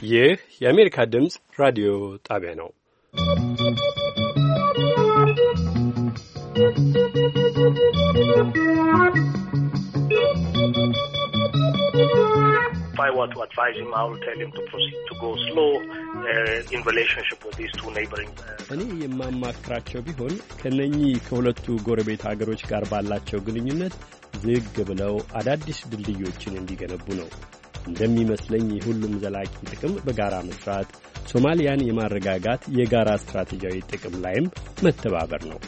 ይህ የአሜሪካ ድምፅ ራዲዮ ጣቢያ ነው። If I were to advise him, I would tell him to proceed to go slow in relationship with these two neighboring. እኔ የማማክራቸው ቢሆን ከነኚህ ከሁለቱ ጎረቤት ሀገሮች ጋር ባላቸው ግንኙነት ዝግ ብለው አዳዲስ ድልድዮችን እንዲገነቡ ነው። እንደሚመስለኝ የሁሉም ዘላቂ ጥቅም በጋራ መስራት፣ ሶማሊያን የማረጋጋት የጋራ ስትራቴጂያዊ ጥቅም ላይም መተባበር ነው።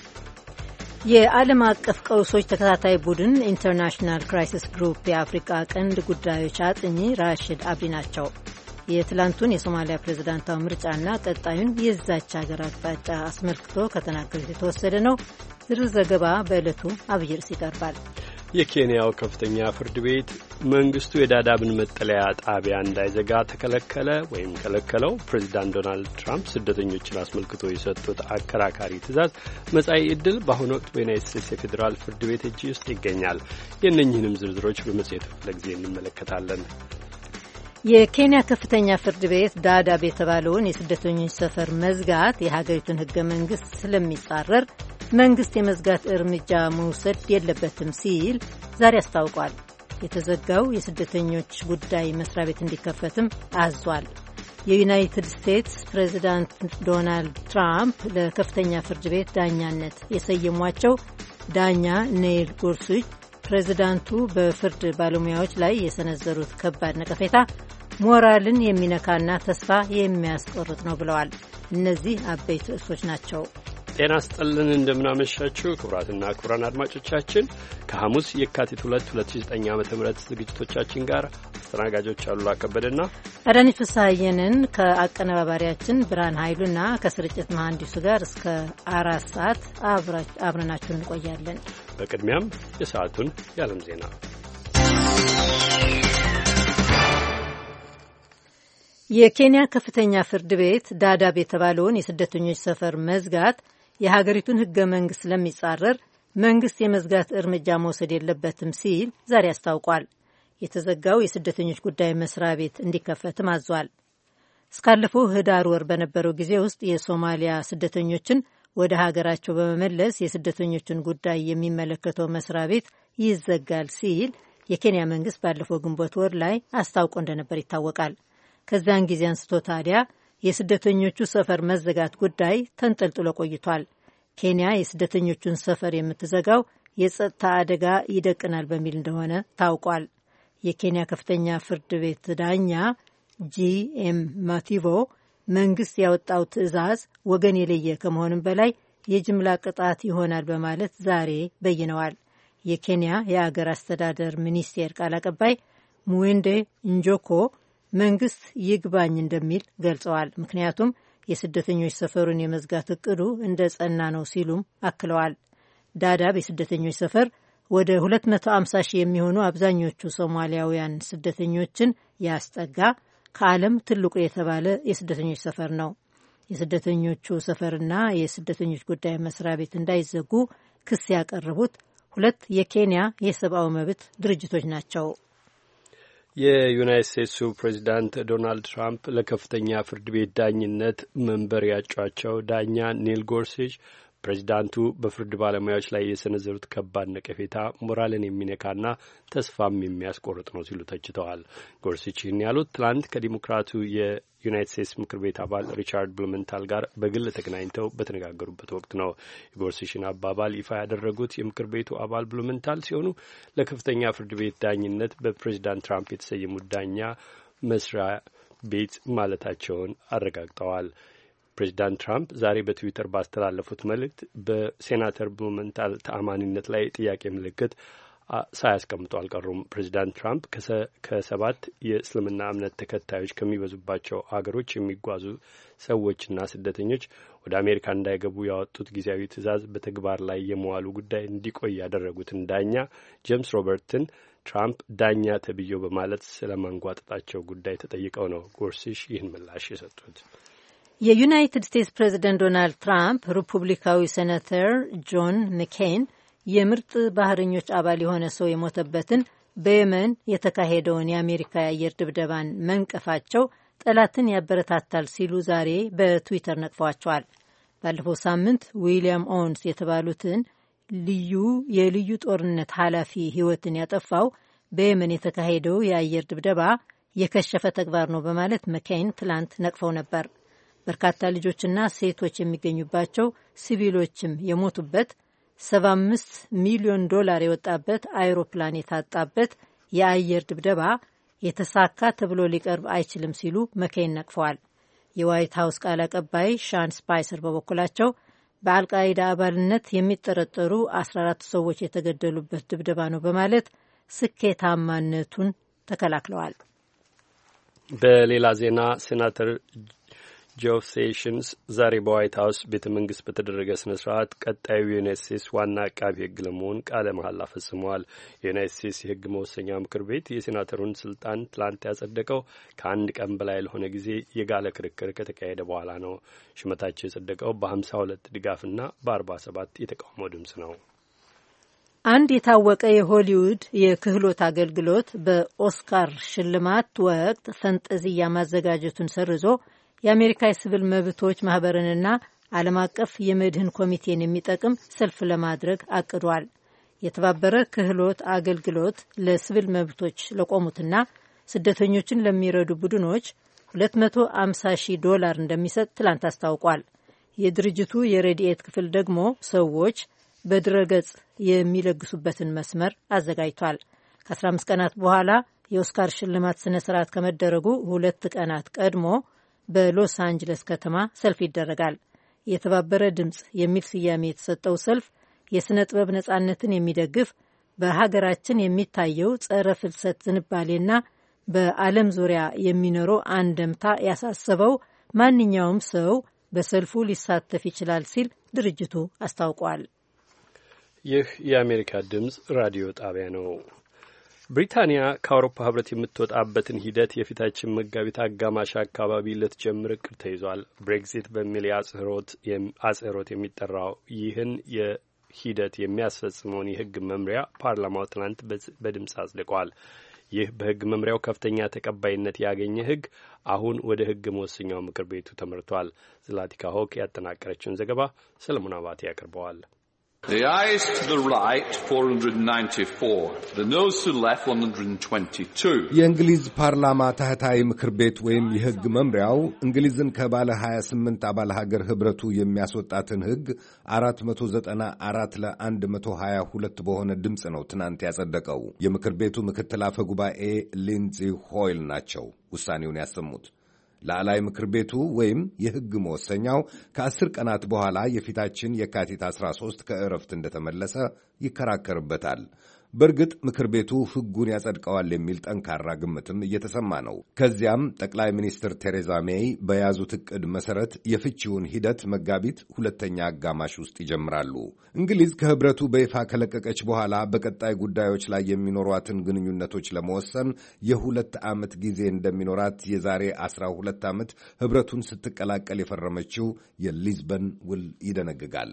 የዓለም አቀፍ ቀውሶች ተከታታይ ቡድን ኢንተርናሽናል ክራይሲስ ግሩፕ የአፍሪካ ቀንድ ጉዳዮች አጥኚ ራሽድ አብዲ ናቸው። የትላንቱን የሶማሊያ ፕሬዝዳንታዊ ምርጫና ቀጣዩን የዛች ሀገር አቅጣጫ አስመልክቶ ከተናገሩት የተወሰደ ነው። ዝርዝር ዘገባ በዕለቱ አብይ ርዕስ ይቀርባል። የኬንያው ከፍተኛ ፍርድ ቤት መንግስቱ የዳዳብን መጠለያ ጣቢያ እንዳይዘጋ ተከለከለ ወይም ከለከለው። ፕሬዚዳንት ዶናልድ ትራምፕ ስደተኞችን አስመልክቶ የሰጡት አከራካሪ ትዕዛዝ መጻኢ ዕድል በአሁኑ ወቅት በዩናይትድ ስቴትስ የፌዴራል ፍርድ ቤት እጅ ውስጥ ይገኛል። የእነኝህንም ዝርዝሮች በመጽሔቱ ክፍለ ጊዜ እንመለከታለን። የኬንያ ከፍተኛ ፍርድ ቤት ዳዳብ የተባለውን የስደተኞች ሰፈር መዝጋት የሀገሪቱን ሕገ መንግስት ስለሚጻረር መንግስት የመዝጋት እርምጃ መውሰድ የለበትም ሲል ዛሬ አስታውቋል። የተዘጋው የስደተኞች ጉዳይ መስሪያ ቤት እንዲከፈትም አዟል። የዩናይትድ ስቴትስ ፕሬዚዳንት ዶናልድ ትራምፕ ለከፍተኛ ፍርድ ቤት ዳኛነት የሰየሟቸው ዳኛ ኔይል ጎርሱች ፕሬዚዳንቱ በፍርድ ባለሙያዎች ላይ የሰነዘሩት ከባድ ነቀፌታ ሞራልን የሚነካና ተስፋ የሚያስቆርጥ ነው ብለዋል። እነዚህ አበይት ርዕሶች ናቸው። ጤና ስጥልን፣ እንደምናመሻችሁ ክቡራትና ክቡራን አድማጮቻችን ከሐሙስ የካቲት 2 2009 ዓ.ም ዝግጅቶቻችን ጋር አስተናጋጆች አሉላ ከበደና አዳኒ ፍስሐየንን ከአቀነባባሪያችን ብርሃን ኃይሉና ከስርጭት መሐንዲሱ ጋር እስከ 4 ሰዓት አብረናችሁ እንቆያለን። በቅድሚያም የሰዓቱን የዓለም ዜና። የኬንያ ከፍተኛ ፍርድ ቤት ዳዳብ የተባለውን የስደተኞች ሰፈር መዝጋት የሀገሪቱን ሕገ መንግስት ስለሚጻረር መንግስት የመዝጋት እርምጃ መውሰድ የለበትም ሲል ዛሬ አስታውቋል። የተዘጋው የስደተኞች ጉዳይ መስሪያ ቤት እንዲከፈትም አዟል። እስካለፈው ህዳር ወር በነበረው ጊዜ ውስጥ የሶማሊያ ስደተኞችን ወደ ሀገራቸው በመመለስ የስደተኞችን ጉዳይ የሚመለከተው መስሪያ ቤት ይዘጋል ሲል የኬንያ መንግስት ባለፈው ግንቦት ወር ላይ አስታውቆ እንደነበር ይታወቃል። ከዚያን ጊዜ አንስቶ ታዲያ የስደተኞቹ ሰፈር መዘጋት ጉዳይ ተንጠልጥሎ ቆይቷል። ኬንያ የስደተኞቹን ሰፈር የምትዘጋው የጸጥታ አደጋ ይደቅናል በሚል እንደሆነ ታውቋል። የኬንያ ከፍተኛ ፍርድ ቤት ዳኛ ጂኤም ማቲቮ መንግስት ያወጣው ትዕዛዝ ወገን የለየ ከመሆንም በላይ የጅምላ ቅጣት ይሆናል በማለት ዛሬ በይነዋል። የኬንያ የአገር አስተዳደር ሚኒስቴር ቃል አቀባይ ሙዌንዴ እንጆኮ መንግስት ይግባኝ እንደሚል ገልጸዋል። ምክንያቱም የስደተኞች ሰፈሩን የመዝጋት እቅዱ እንደ ጸና ነው ሲሉም አክለዋል። ዳዳብ የስደተኞች ሰፈር ወደ 250 ሺህ የሚሆኑ አብዛኞቹ ሶማሊያውያን ስደተኞችን ያስጠጋ ከዓለም ትልቁ የተባለ የስደተኞች ሰፈር ነው። የስደተኞቹ ሰፈርና የስደተኞች ጉዳይ መስሪያ ቤት እንዳይዘጉ ክስ ያቀረቡት 2 የኬንያ የሰብአዊ መብት ድርጅቶች ናቸው። የዩናይትድ ስቴትሱ ፕሬዚዳንት ዶናልድ ትራምፕ ለከፍተኛ ፍርድ ቤት ዳኝነት መንበር ያጯቸው ዳኛ ኔል ጎርሱች ፕሬዚዳንቱ በፍርድ ባለሙያዎች ላይ የሰነዘሩት ከባድ ነቀፌታ ሞራልን የሚነካና ተስፋም የሚያስቆርጥ ነው ሲሉ ተችተዋል። ጎርሱች ይህን ያሉት ትላንት ከዲሞክራቱ የዩናይትድ ስቴትስ ምክር ቤት አባል ሪቻርድ ብሉመንታል ጋር በግል ተገናኝተው በተነጋገሩበት ወቅት ነው። የጎርሱችን አባባል ይፋ ያደረጉት የምክር ቤቱ አባል ብሉመንታል ሲሆኑ ለከፍተኛ ፍርድ ቤት ዳኝነት በፕሬዚዳንት ትራምፕ የተሰየሙት ዳኛ መስሪያ ቤት ማለታቸውን አረጋግጠዋል። ፕሬዚዳንት ትራምፕ ዛሬ በትዊተር ባስተላለፉት መልእክት በሴናተር ብሉመንታል ተአማኒነት ላይ ጥያቄ ምልክት ሳያስቀምጡ አልቀሩም። ፕሬዚዳንት ትራምፕ ከ7 የእስልምና እምነት ተከታዮች ከሚበዙባቸው አገሮች የሚጓዙ ሰዎችና ስደተኞች ወደ አሜሪካ እንዳይገቡ ያወጡት ጊዜያዊ ትዕዛዝ በተግባር ላይ የመዋሉ ጉዳይ እንዲቆይ ያደረጉትን ዳኛ ጄምስ ሮበርትን ትራምፕ ዳኛ ተብዬው በማለት ስለማንጓጠጣቸው ጉዳይ ተጠይቀው ነው ጎርሱች ይህን ምላሽ የሰጡት። የዩናይትድ ስቴትስ ፕሬዚደንት ዶናልድ ትራምፕ ሪፑብሊካዊ ሴናተር ጆን መኬን የምርጥ ባህረኞች አባል የሆነ ሰው የሞተበትን በየመን የተካሄደውን የአሜሪካ የአየር ድብደባን መንቀፋቸው ጠላትን ያበረታታል ሲሉ ዛሬ በትዊተር ነቅፈዋቸዋል። ባለፈው ሳምንት ዊሊያም ኦወንስ የተባሉትን የልዩ ጦርነት ኃላፊ ሕይወትን ያጠፋው በየመን የተካሄደው የአየር ድብደባ የከሸፈ ተግባር ነው በማለት መኬይን ትላንት ነቅፈው ነበር። በርካታ ልጆችና ሴቶች የሚገኙባቸው ሲቪሎችም የሞቱበት $75 ሚሊዮን የወጣበት አይሮፕላን የታጣበት የአየር ድብደባ የተሳካ ተብሎ ሊቀርብ አይችልም ሲሉ መኬይን ነቅፈዋል። የዋይት ሀውስ ቃል አቀባይ ሻን ስፓይሰር በበኩላቸው በአልቃይዳ አባልነት የሚጠረጠሩ 14 ሰዎች የተገደሉበት ድብደባ ነው በማለት ስኬታማነቱን ተከላክለዋል። በሌላ ዜና ሴናተር ጄፍ ሴሽንስ ዛሬ በዋይት ሀውስ ቤተ መንግስት በተደረገ ስነ ስርዓት ቀጣዩ የዩናይት ስቴትስ ዋና አቃቢ ሕግ ለመሆን ቃለ መሐላ ፈጽመዋል። የዩናይት ስቴትስ የሕግ መወሰኛ ምክር ቤት የሴናተሩን ስልጣን ትላንት ያጸደቀው ከአንድ ቀን በላይ ለሆነ ጊዜ የጋለ ክርክር ከተካሄደ በኋላ ነው። ሹመታቸው የጸደቀው በ52 ድጋፍና በ47 የተቃውሞ ድምፅ ነው። አንድ የታወቀ የሆሊውድ የክህሎት አገልግሎት በኦስካር ሽልማት ወቅት ፈንጠዝያ ማዘጋጀቱን ሰርዞ የአሜሪካ የሲቪል መብቶች ማህበርንና ዓለም አቀፍ የመድህን ኮሚቴን የሚጠቅም ሰልፍ ለማድረግ አቅዷል። የተባበረ ክህሎት አገልግሎት ለሲቪል መብቶች ለቆሙትና ስደተኞችን ለሚረዱ ቡድኖች $250,000 እንደሚሰጥ ትላንት አስታውቋል። የድርጅቱ የረድኤት ክፍል ደግሞ ሰዎች በድረገጽ የሚለግሱበትን መስመር አዘጋጅቷል። ከ15 ቀናት በኋላ የኦስካር ሽልማት ስነ ስርዓት ከመደረጉ 2 ቀናት ቀድሞ በሎስ አንጅለስ ከተማ ሰልፍ ይደረጋል። የተባበረ ድምፅ የሚል ስያሜ የተሰጠው ሰልፍ የሥነ ጥበብ ነጻነትን የሚደግፍ በሀገራችን የሚታየው ጸረ ፍልሰት ዝንባሌና በዓለም ዙሪያ የሚኖረው አንደምታ ያሳሰበው ማንኛውም ሰው በሰልፉ ሊሳተፍ ይችላል ሲል ድርጅቱ አስታውቋል። ይህ የአሜሪካ ድምፅ ራዲዮ ጣቢያ ነው። ብሪታንያ ከአውሮፓ ህብረት የምትወጣበትን ሂደት የፊታችን መጋቢት አጋማሽ አካባቢ ልትጀምር እቅድ ተይዟል። ብሬግዚት በሚል አጽሮት የሚጠራው ይህን የሂደት የሚያስፈጽመውን የህግ መምሪያ ፓርላማው ትናንት በድምፅ አጽድቋል። ይህ በህግ መምሪያው ከፍተኛ ተቀባይነት ያገኘ ህግ አሁን ወደ ህግ መወሰኛው ምክር ቤቱ ተመርቷል። ዝላቲካ ሆክ ያጠናቀረችውን ዘገባ ሰለሞን አባቴ ያቀርበዋል። The ayes to the right 494, the noes to the left 122. የእንግሊዝ ፓርላማ ታህታይ ምክር ቤት ወይም የህግ መምሪያው እንግሊዝን ከባለ 28 አባል ሀገር ህብረቱ የሚያስወጣትን ህግ 494 ለ122 በሆነ ድምፅ ነው ትናንት ያጸደቀው። የምክር ቤቱ ምክትል አፈ ጉባኤ ሊንዚ ሆይል ናቸው ውሳኔውን ያሰሙት። ላዕላይ ምክር ቤቱ ወይም የሕግ መወሰኛው ከ10 ቀናት በኋላ የፊታችን የካቲት 13 ከእረፍት እንደተመለሰ ይከራከርበታል። በእርግጥ ምክር ቤቱ ሕጉን ያጸድቀዋል የሚል ጠንካራ ግምትም እየተሰማ ነው። ከዚያም ጠቅላይ ሚኒስትር ቴሬዛ ሜይ በያዙት ዕቅድ መሠረት የፍቺውን ሂደት መጋቢት ሁለተኛ አጋማሽ ውስጥ ይጀምራሉ። እንግሊዝ ከህብረቱ በይፋ ከለቀቀች በኋላ በቀጣይ ጉዳዮች ላይ የሚኖሯትን ግንኙነቶች ለመወሰን የ2 ዓመት ጊዜ እንደሚኖራት የዛሬ 12 ዓመት ህብረቱን ስትቀላቀል የፈረመችው የሊዝበን ውል ይደነግጋል።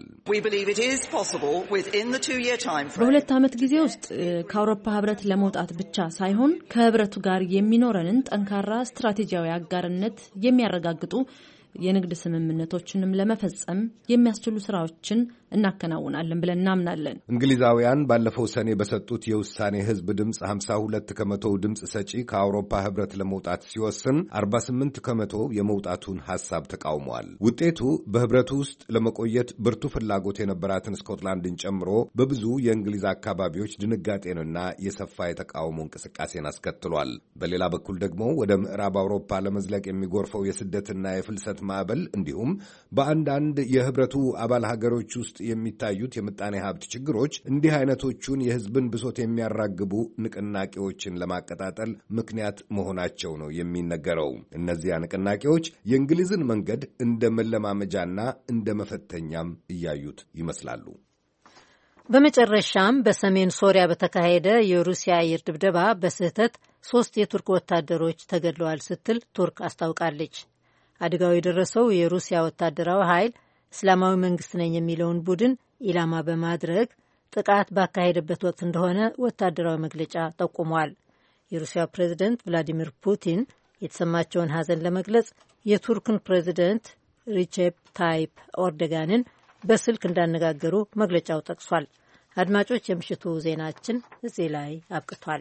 በ2 ዓመት ጊዜ ውስጥ ከአውሮፓ ህብረት ለመውጣት ብቻ ሳይሆን ከህብረቱ ጋር የሚኖረንን ጠንካራ ስትራቴጂያዊ አጋርነት የሚያረጋግጡ የንግድ ስምምነቶችንም ለመፈጸም የሚያስችሉ ስራዎችን እናከናውናለን ብለን እናምናለን። እንግሊዛውያን ባለፈው ሰኔ በሰጡት የውሳኔ ህዝብ ድምፅ 52 ከመቶ ድምፅ ሰጪ ከአውሮፓ ህብረት ለመውጣት ሲወስን 48 ከመቶ የመውጣቱን ሐሳብ ተቃውመዋል። ውጤቱ በህብረቱ ውስጥ ለመቆየት ብርቱ ፍላጎት የነበራትን ስኮትላንድን ጨምሮ በብዙ የእንግሊዝ አካባቢዎች ድንጋጤንና የሰፋ የተቃውሞ እንቅስቃሴን አስከትሏል። በሌላ በኩል ደግሞ ወደ ምዕራብ አውሮፓ ለመዝለቅ የሚጎርፈው የስደትና የፍልሰት ማዕበል እንዲሁም በአንዳንድ የህብረቱ አባል ሀገሮች ውስጥ የሚታዩት የምጣኔ ሀብት ችግሮች እንዲህ አይነቶቹን የህዝብን ብሶት የሚያራግቡ ንቅናቄዎችን ለማቀጣጠል ምክንያት መሆናቸው ነው የሚነገረው። እነዚያ ንቅናቄዎች የእንግሊዝን መንገድ እንደ መለማመጃና እንደ መፈተኛም እያዩት ይመስላሉ። በመጨረሻም በሰሜን ሶሪያ በተካሄደ የሩሲያ አየር ድብደባ በስህተት 3 የቱርክ ወታደሮች ተገድለዋል ስትል ቱርክ አስታውቃለች። አደጋው የደረሰው የሩሲያ ወታደራዊ ኃይል እስላማዊ መንግስት ነኝ የሚለውን ቡድን ኢላማ በማድረግ ጥቃት ባካሄደበት ወቅት እንደሆነ ወታደራዊ መግለጫ ጠቁሟል። የሩሲያ ፕሬዝደንት ቭላዲሚር ፑቲን የተሰማቸውን ሐዘን ለመግለጽ የቱርክን ፕሬዚደንት ሪቼፕ ታይፕ ኤርዶጋንን በስልክ እንዳነጋገሩ መግለጫው ጠቅሷል። አድማጮች፣ የምሽቱ ዜናችን እዚህ ላይ አብቅቷል።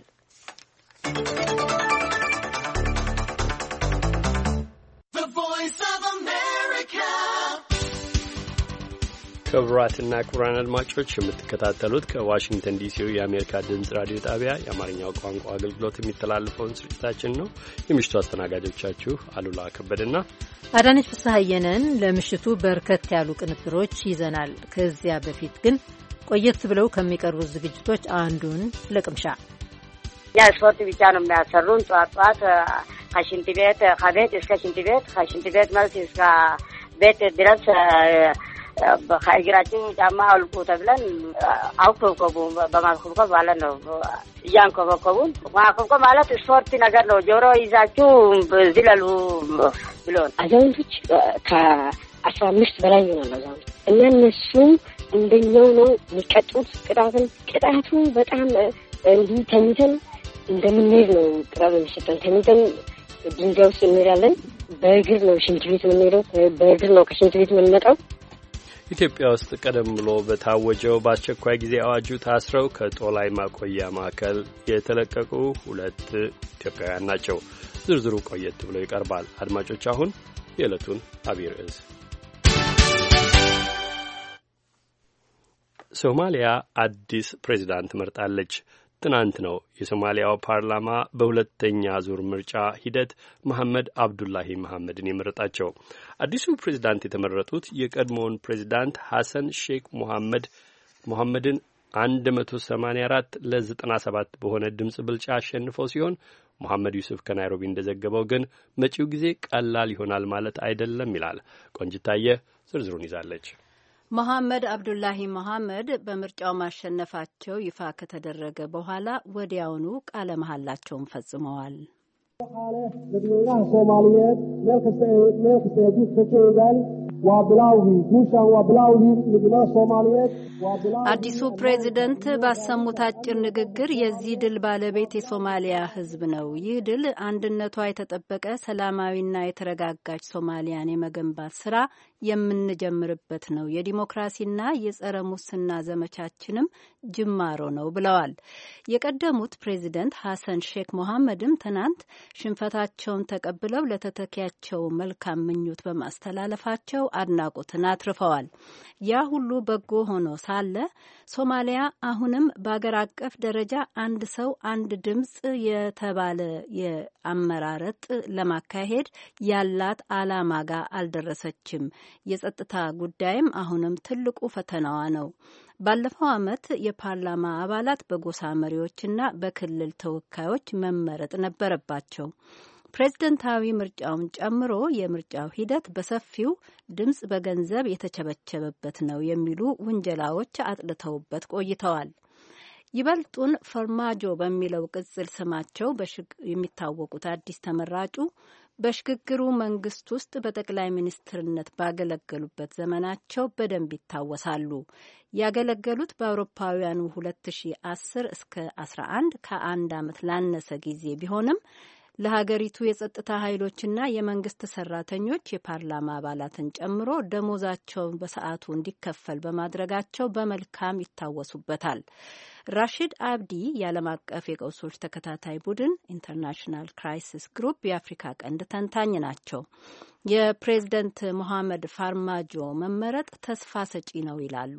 ክቡራትና ክቡራን አድማጮች የምትከታተሉት ከዋሽንግተን ዲሲው የአሜሪካ ድምፅ ራዲዮ ጣቢያ የአማርኛው ቋንቋ አገልግሎት የሚተላለፈውን ስርጭታችን ነው። የምሽቱ አስተናጋጆቻችሁ አሉላ ከበደና አዳነች ፍስሐየንን። ለምሽቱ በርከት ያሉ ቅንብሮች ይዘናል። ከዚያ በፊት ግን ቆየት ብለው ከሚቀርቡት ዝግጅቶች አንዱን ለቅምሻ ያ ስፖርት ብቻ ነው የሚያሰሩን። ጧት ከሽንት ቤት ከቤት እስከ ሽንት ቤት ከሽንት ቤት መልስ እስከ ቤት ድረስ በእግራችን ጫማ አውልቁ ተብለን አውከብከቡ በማክብከብ ማለት ነው። እያንከበከቡን ማክብከብ ማለት ስፖርት ነገር ነው። ጆሮ ይዛችሁ ዝለሉ ብሎን አዛውንቶች ከ15 በላይ ይሆናሉ አዛውንቶች እና እነሱም እንደኛው ነው የሚቀጡት። ቅጣቱ በጣም እንዲህ ተኝተን እንደምንሄድ ነው ቅጣት የሚሰጠን። ተኝተን ድንጋይ ውስጥ እንሄዳለን። በእግር ነው ሽንት ቤት የምንሄደው። በእግር ነው ከሽንት ቤት የምንመጣው። ኢትዮጵያ ውስጥ ቀደም ብሎ በታወጀው በአስቸኳይ ጊዜ አዋጁ ታስረው ከጦላይ ማቆያ ማዕከል የተለቀቁ 2 ኢትዮጵያውያን ናቸው። ዝርዝሩ ቆየት ብሎ ይቀርባል። አድማጮች፣ አሁን የዕለቱን አብይ ርዕስ። ሶማሊያ አዲስ ፕሬዚዳንት መርጣለች። ትናንት ነው የሶማሊያው ፓርላማ በሁለተኛ ዙር ምርጫ ሂደት መሐመድ አብዱላሂ መሐመድን የመረጣቸው። አዲሱ ፕሬዚዳንት የተመረጡት የቀድሞውን ፕሬዚዳንት ሐሰን ሼክ መሐመድን 184 ለ97 በሆነ ድምፅ ብልጫ አሸንፈው ሲሆን መሐመድ ዩሱፍ ከናይሮቢ እንደዘገበው ግን መጪው ጊዜ ቀላል ይሆናል ማለት አይደለም ይላል። ቆንጅታየ ዝርዝሩን ይዛለች። መሐመድ አብዱላሂ መሐመድ በምርጫው ማሸነፋቸው ይፋ ከተደረገ በኋላ ወዲያውኑ ቃለ መሐላቸውን ፈጽመዋል። አዲሱ ፕሬዚደንት ባሰሙት አጭር ንግግር የዚህ ድል ባለቤት የሶማሊያ ሕዝብ ነው። ይህ ድል አንድነቷ የተጠበቀ ሰላማዊና የተረጋጋች ሶማሊያን የመገንባት ስራ የምንጀምርበት ነው። የዲሞክራሲና የጸረ ሙስና ዘመቻችንም ጅማሮ ነው ብለዋል። የቀደሙት ፕሬዚደንት ሐሰን ሼክ መሐመድም ትናንት ሽንፈታቸውን ተቀብለው ለተተኪያቸው መልካም ምኞት በማስተላለፋቸው አድናቆትን አትርፈዋል። ያ ሁሉ በጎ ሆኖ ሳለ ሶማሊያ አሁንም በአገር አቀፍ ደረጃ አንድ ሰው አንድ ድምፅ የተባለ የአመራረጥ ለማካሄድ ያላት ዓላማ ጋር አልደረሰችም። የጸጥታ ጉዳይም አሁንም ትልቁ ፈተናዋ ነው። ባለፈው ዓመት የፓርላማ አባላት በጎሳ መሪዎችና በክልል ተወካዮች መመረጥ ነበረባቸው። ፕሬዝደንታዊ ምርጫውን ጨምሮ የምርጫው ሂደት በሰፊው ድምፅ በገንዘብ የተቸበቸበበት ነው የሚሉ ውንጀላዎች አጥልተውበት ቆይተዋል። ይበልጡን ፈርማጆ በሚለው ቅጽል ስማቸው የሚታወቁት አዲስ ተመራጩ በሽግግሩ መንግስት ውስጥ በጠቅላይ ሚኒስትርነት ባገለገሉበት ዘመናቸው በደንብ ይታወሳሉ። ያገለገሉት በአውሮፓውያኑ 2010 እስከ 11 ከአንድ ዓመት ላነሰ ጊዜ ቢሆንም ለሀገሪቱ የጸጥታ ኃይሎችና የመንግስት ሰራተኞች የፓርላማ አባላትን ጨምሮ ደሞዛቸውን በሰዓቱ እንዲከፈል በማድረጋቸው በመልካም ይታወሱበታል። ራሺድ አብዲ የዓለም አቀፍ የቀውሶች ተከታታይ ቡድን ኢንተርናሽናል ክራይሲስ ግሩፕ የአፍሪካ ቀንድ ተንታኝ ናቸው። የፕሬዝደንት ሞሐመድ ፋርማጆ መመረጥ ተስፋ ሰጪ ነው ይላሉ።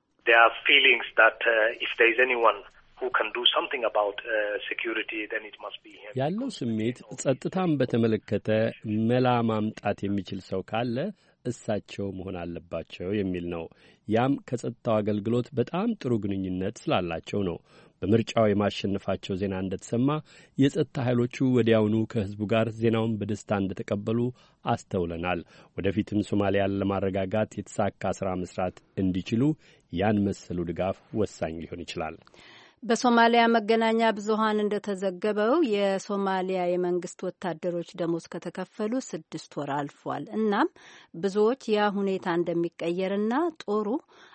ያለው ስሜት ጸጥታን በተመለከተ መላ ማምጣት የሚችል ሰው ካለ እሳቸው መሆን አለባቸው የሚል ነው። ያም ከጸጥታው አገልግሎት በጣም ጥሩ ግንኙነት ስላላቸው ነው። በምርጫው የማሸነፋቸው ዜና እንደተሰማ የጸጥታ ኃይሎቹ ወዲያውኑ ከሕዝቡ ጋር ዜናውን በደስታ እንደተቀበሉ አስተውለናል። ወደፊትም ሶማሊያን ለማረጋጋት የተሳካ ስራ መስራት እንዲችሉ ያን መሰሉ ድጋፍ ወሳኝ ሊሆን ይችላል። በሶማሊያ መገናኛ ብዙኃን እንደተዘገበው የሶማሊያ የመንግስት ወታደሮች ደሞዝ ከተከፈሉ 6 ወር አልፏል። እናም ብዙዎች ያ ሁኔታ እንደሚቀየርና ጦሩ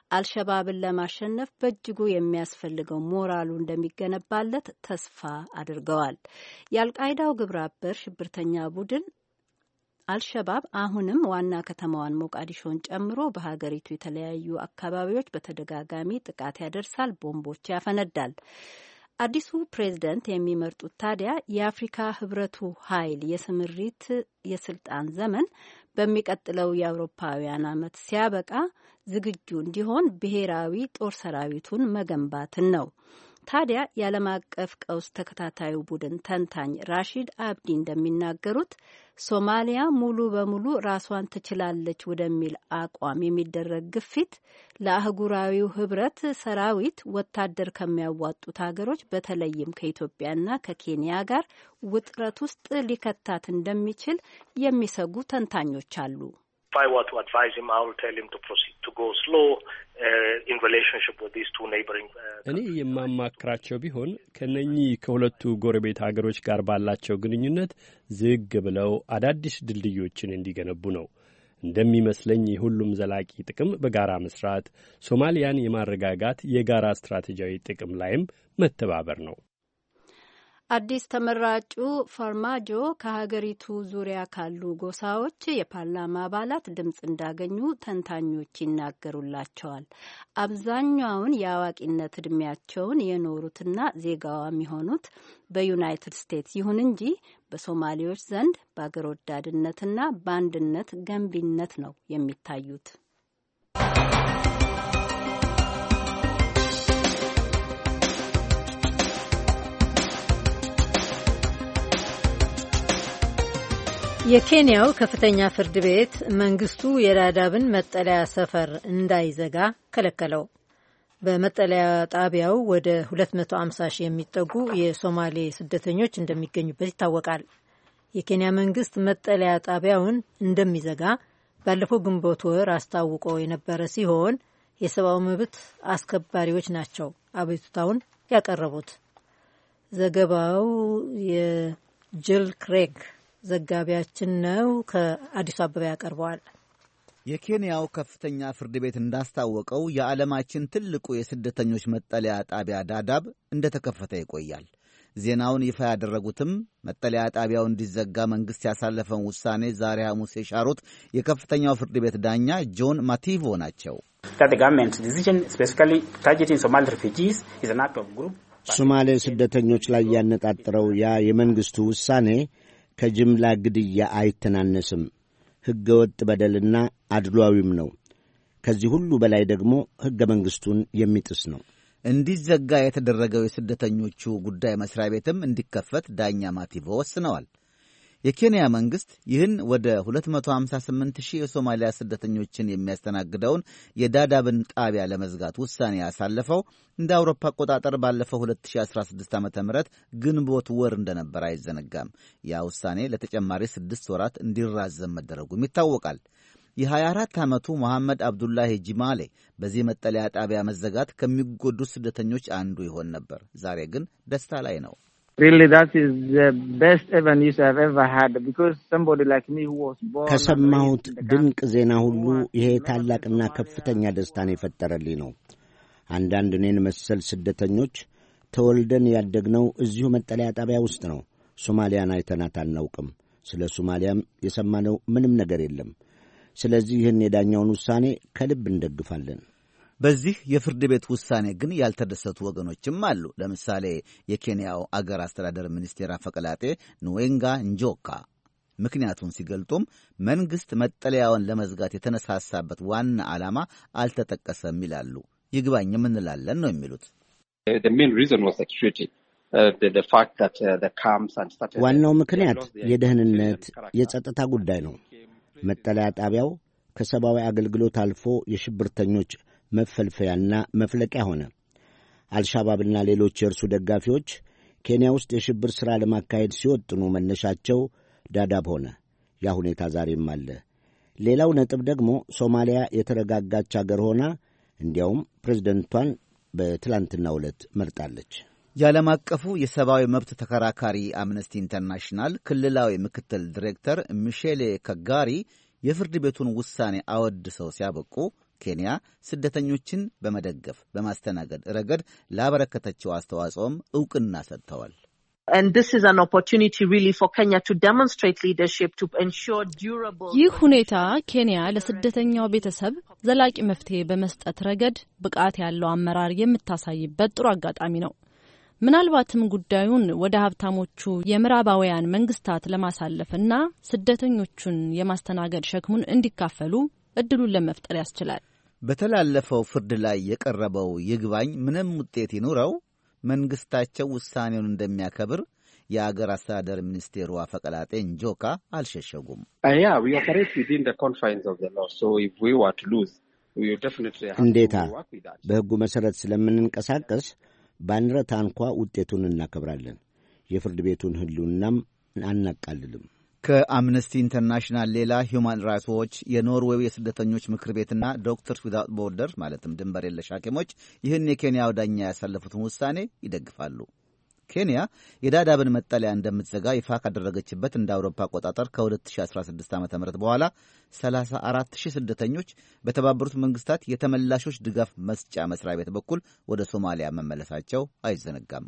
አልሸባብን ለማሸነፍ በእጅጉ የሚያስፈልገው ሞራሉ እንደሚገነባለት ተስፋ አድርገዋል። የአልቃይዳው ግብረ አበር ሽብርተኛ ቡድን አልሸባብ አሁንም ዋና ከተማዋን ሞቃዲሾን ጨምሮ በሀገሪቱ የተለያዩ አካባቢዎች በተደጋጋሚ ጥቃት ያደርሳል፣ ቦምቦች ያፈነዳል። አዲሱ ፕሬዝደንት የሚመርጡት ታዲያ የአፍሪካ ህብረቱ ኃይል የስምሪት የስልጣን ዘመን በሚቀጥለው የአውሮፓውያን ዓመት ሲያበቃ ዝግጁ እንዲሆን ብሔራዊ ጦር ሰራዊቱን መገንባትን ነው። ታዲያ የዓለም አቀፍ ቀውስ ተከታታዩ ቡድን ተንታኝ ራሺድ አብዲ እንደሚናገሩት ሶማሊያ ሙሉ በሙሉ ራሷን ትችላለች ወደሚል አቋም የሚደረግ ግፊት ለአህጉራዊው ህብረት ሰራዊት ወታደር ከሚያዋጡት ሀገሮች በተለይም ከኢትዮጵያና ከኬንያ ጋር ውጥረት ውስጥ ሊከታት እንደሚችል የሚሰጉ ተንታኞች አሉ። If I were to advise him, I would tell him to proceed, to go slow in relationship with these two neighboring. እኔ የማማክራቸው ቢሆን ከነኚህ ከሁለቱ ጎረቤት ሀገሮች ጋር ባላቸው ግንኙነት ዝግ ብለው አዳዲስ ድልድዮችን እንዲገነቡ ነው። እንደሚመስለኝ የሁሉም ዘላቂ ጥቅም በጋራ መስራት፣ ሶማሊያን የማረጋጋት የጋራ ስትራቴጂያዊ ጥቅም ላይም መተባበር ነው። አዲስ ተመራጩ ፋርማጆ ከሀገሪቱ ዙሪያ ካሉ ጎሳዎች የፓርላማ አባላት ድምፅ እንዳገኙ ተንታኞች ይናገሩላቸዋል። አብዛኛውን የአዋቂነት ዕድሜያቸውን የኖሩትና ዜጋዋ የሚሆኑት በዩናይትድ ስቴትስ ይሁን እንጂ በሶማሌዎች ዘንድ በአገር ወዳድነትና በአንድነት ገንቢነት ነው የሚታዩት። የኬንያው ከፍተኛ ፍርድ ቤት መንግስቱ የዳዳብን መጠለያ ሰፈር እንዳይዘጋ ከለከለው። በመጠለያ ጣቢያው ወደ 250 ሺህ የሚጠጉ የሶማሌ ስደተኞች እንደሚገኙበት ይታወቃል። የኬንያ መንግስት መጠለያ ጣቢያውን እንደሚዘጋ ባለፈው ግንቦት ወር አስታውቆ የነበረ ሲሆን የሰብአዊ መብት አስከባሪዎች ናቸው አቤቱታውን ያቀረቡት። ዘገባው የጅል ክሬግ ዘጋቢያችን ነው። ከአዲስ አበባ ያቀርበዋል። የኬንያው ከፍተኛ ፍርድ ቤት እንዳስታወቀው የዓለማችን ትልቁ የስደተኞች መጠለያ ጣቢያ ዳዳብ እንደተከፈተ ይቆያል። ዜናውን ይፋ ያደረጉትም መጠለያ ጣቢያው እንዲዘጋ መንግሥት ያሳለፈውን ውሳኔ ዛሬ ሐሙስ የሻሩት የከፍተኛው ፍርድ ቤት ዳኛ ጆን ማቲቮ ናቸው። ሶማሌ ስደተኞች ላይ ያነጣጠረው ያ የመንግሥቱ ውሳኔ ከጅምላ ግድያ አይተናነስም። ሕገ ወጥ በደልና አድሏዊም ነው። ከዚህ ሁሉ በላይ ደግሞ ሕገ መንግሥቱን የሚጥስ ነው። እንዲዘጋ የተደረገው የስደተኞቹ ጉዳይ መስሪያ ቤትም እንዲከፈት ዳኛ ማቲቮ ወስነዋል። የኬንያ መንግሥት ይህን ወደ 258 ሺህ የሶማሊያ ስደተኞችን የሚያስተናግደውን የዳዳብን ጣቢያ ለመዝጋት ውሳኔ ያሳለፈው እንደ አውሮፓ አቆጣጠር ባለፈው 2016 ዓ.ም ግንቦት ወር እንደነበር አይዘነጋም። ያ ውሳኔ ለተጨማሪ 6 ወራት እንዲራዘም መደረጉም ይታወቃል። የ24 ዓመቱ መሐመድ አብዱላሂ ጂማሌ በዚህ መጠለያ ጣቢያ መዘጋት ከሚጎዱ ስደተኞች አንዱ ይሆን ነበር። ዛሬ ግን ደስታ ላይ ነው። ከሰማሁት ድንቅ ዜና ሁሉ ይሄ ታላቅና ከፍተኛ ደስታን የፈጠረልኝ ነው። አንዳንድ እኔን መሰል ስደተኞች ተወልደን ያደግነው እዚሁ መጠለያ ጣቢያ ውስጥ ነው። ሶማሊያን አይተናት አናውቅም። ስለ ሶማሊያም የሰማነው ምንም ነገር የለም። ስለዚህ ይህን የዳኛውን ውሳኔ ከልብ እንደግፋለን። በዚህ የፍርድ ቤት ውሳኔ ግን ያልተደሰቱ ወገኖችም አሉ። ለምሳሌ የኬንያው አገር አስተዳደር ሚኒስቴር አፈቀላጤ ንዌንጋ እንጆካ ምክንያቱን ሲገልጡም መንግሥት መጠለያውን ለመዝጋት የተነሳሳበት ዋና ዓላማ አልተጠቀሰም ይላሉ። ይግባኝም እንላለን ነው የሚሉት። ዋናው ምክንያት የደህንነት የጸጥታ ጉዳይ ነው። መጠለያ ጣቢያው ከሰብአዊ አገልግሎት አልፎ የሽብርተኞች መፈልፈያና መፍለቂያ ሆነ። አልሻባብና ሌሎች የእርሱ ደጋፊዎች ኬንያ ውስጥ የሽብር ሥራ ለማካሄድ ሲወጥኑ መነሻቸው ዳዳብ ሆነ። ያ ሁኔታ ዛሬም አለ። ሌላው ነጥብ ደግሞ ሶማሊያ የተረጋጋች አገር ሆና እንዲያውም ፕሬዝደንቷን በትላንትናው ዕለት መርጣለች። የዓለም አቀፉ የሰብአዊ መብት ተከራካሪ አምነስቲ ኢንተርናሽናል ክልላዊ ምክትል ዲሬክተር ሚሼሌ ከጋሪ የፍርድ ቤቱን ውሳኔ አወድሰው ሲያበቁ ኬንያ ስደተኞችን በመደገፍ በማስተናገድ ረገድ ላበረከተችው አስተዋጽኦም ዕውቅና ሰጥተዋል። And this is an opportunity really for Kenya to demonstrate leadership to ensure durable. ይህ ሁኔታ ኬንያ ለስደተኛው ቤተሰብ ዘላቂ መፍትሄ በመስጠት ረገድ ብቃት ያለው አመራር የምታሳይበት ጥሩ አጋጣሚ ነው። ምናልባትም ጉዳዩን ወደ ሀብታሞቹ የምዕራባውያን መንግስታት ለማሳለፍና ስደተኞቹን የማስተናገድ ሸክሙን እንዲካፈሉ እድሉን ለመፍጠር ያስችላል። በተላለፈው ፍርድ ላይ የቀረበው ይግባኝ ምንም ውጤት ይኑረው መንግስታቸው ውሳኔውን እንደሚያከብር የአገር አስተዳደር ሚኒስቴሩ አፈቀላጤ እንጆካ አልሸሸጉም። እንዴታ በሕጉ መሠረት ስለምንንቀሳቀስ ባንረታ እንኳ ውጤቱን እናከብራለን። የፍርድ ቤቱን ሕልውናም አናቃልልም። ከአምነስቲ ኢንተርናሽናል ሌላ ሂውማን ራይትስ ዎች፣ የኖርዌይ የስደተኞች ምክር ቤትና ዶክተርስ ዊዛውት ቦርደር ማለትም ድንበር የለሽ ሐኪሞች ይህን የኬንያው ዳኛ ያሳለፉትን ውሳኔ ይደግፋሉ። ኬንያ የዳዳብን መጠለያ እንደምትዘጋ ይፋ ካደረገችበት እንደ አውሮፓ አቆጣጠር ከ2016 ዓ.ም በኋላ 34,000 ስደተኞች በተባበሩት መንግስታት የተመላሾች ድጋፍ መስጫ መስሪያ ቤት በኩል ወደ ሶማሊያ መመለሳቸው አይዘነጋም።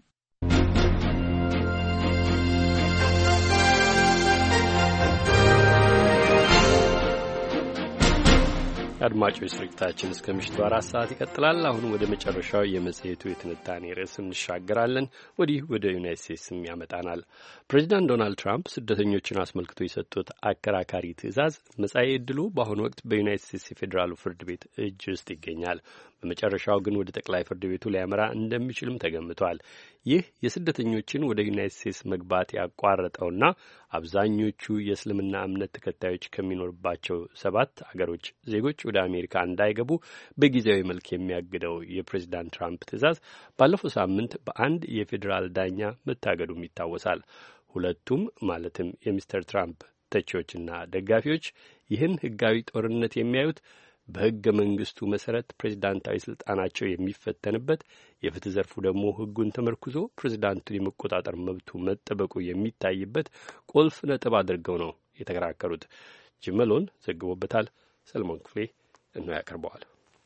አድማጮች ስርጭታችን እስከ ምሽቱ 4 ሰዓት ይቀጥላል። አሁን ወደ መጨረሻው የመጽሔቱ የትንታኔ ርዕስ እንሻገራለን። ወዲህ ወደ ዩናይት ስቴትስም ያመጣናል። ፕሬዚዳንት ዶናልድ ትራምፕ ስደተኞችን አስመልክቶ የሰጡት አከራካሪ ትዕዛዝ መጻኢ ዕድሉ በአሁኑ ወቅት በዩናይት ስቴትስ የፌዴራሉ ፍርድ ቤት እጅ ውስጥ ይገኛል። በመጨረሻው ግን ወደ ጠቅላይ ፍርድ ቤቱ ሊያመራ እንደሚችልም ተገምቷል። ይህ የስደተኞችን ወደ ዩናይት ስቴትስ መግባት ያቋረጠውና አብዛኞቹ የእስልምና እምነት ተከታዮች ከሚኖርባቸው 7 አገሮች ዜጎች ወደ አሜሪካ እንዳይገቡ በጊዜያዊ መልክ የሚያግደው የፕሬዚዳንት ትራምፕ ትዕዛዝ ባለፈው ሳምንት በአንድ የፌዴራል ዳኛ መታገዱም ይታወሳል። ሁለቱም ማለትም የሚስተር ትራምፕ ተቺዎችና ደጋፊዎች ይህን ሕጋዊ ጦርነት የሚያዩት በሕገ መንግስቱ መሰረት ፕሬዚዳንታዊ ስልጣናቸው የሚፈተንበት የፍትህ ዘርፉ ደግሞ ሕጉን ተመርኩዞ ፕሬዚዳንቱን የመቆጣጠር መብቱ መጠበቁ የሚታይበት ቁልፍ ነጥብ አድርገው ነው የተከራከሩት። ጅመሎን ዘግቦበታል። ሰለሞን ክፍሌ እንሆ ያቀርበዋል።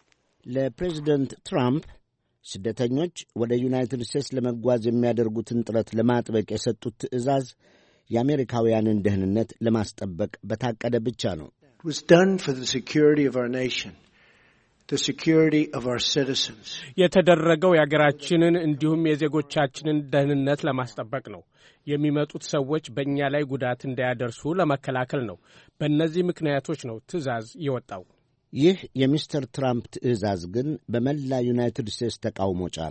ለፕሬዚደንት ትራምፕ ስደተኞች ወደ ዩናይትድ ስቴትስ ለመጓዝ የሚያደርጉትን ጥረት ለማጥበቅ የሰጡት ትዕዛዝ የአሜሪካውያንን ደህንነት ለማስጠበቅ በታቀደ ብቻ ነው። It was done for the security of our nation, the security of our citizens. የተደረገው የሀገራችንን እንዲሁም የዜጎቻችንን ደህንነት ለማስጠበቅ ነው። የሚመጡት ሰዎች በእኛ ላይ ጉዳት እንዳያደርሱ ለመከላከል ነው። በእነዚህ ምክንያቶች ነው ትዕዛዝ የወጣው። ይህ የሚስተር ትራምፕ ትዕዛዝ ግን በመላ ዩናይትድ ስቴትስ ተቃውሞ ጫረ።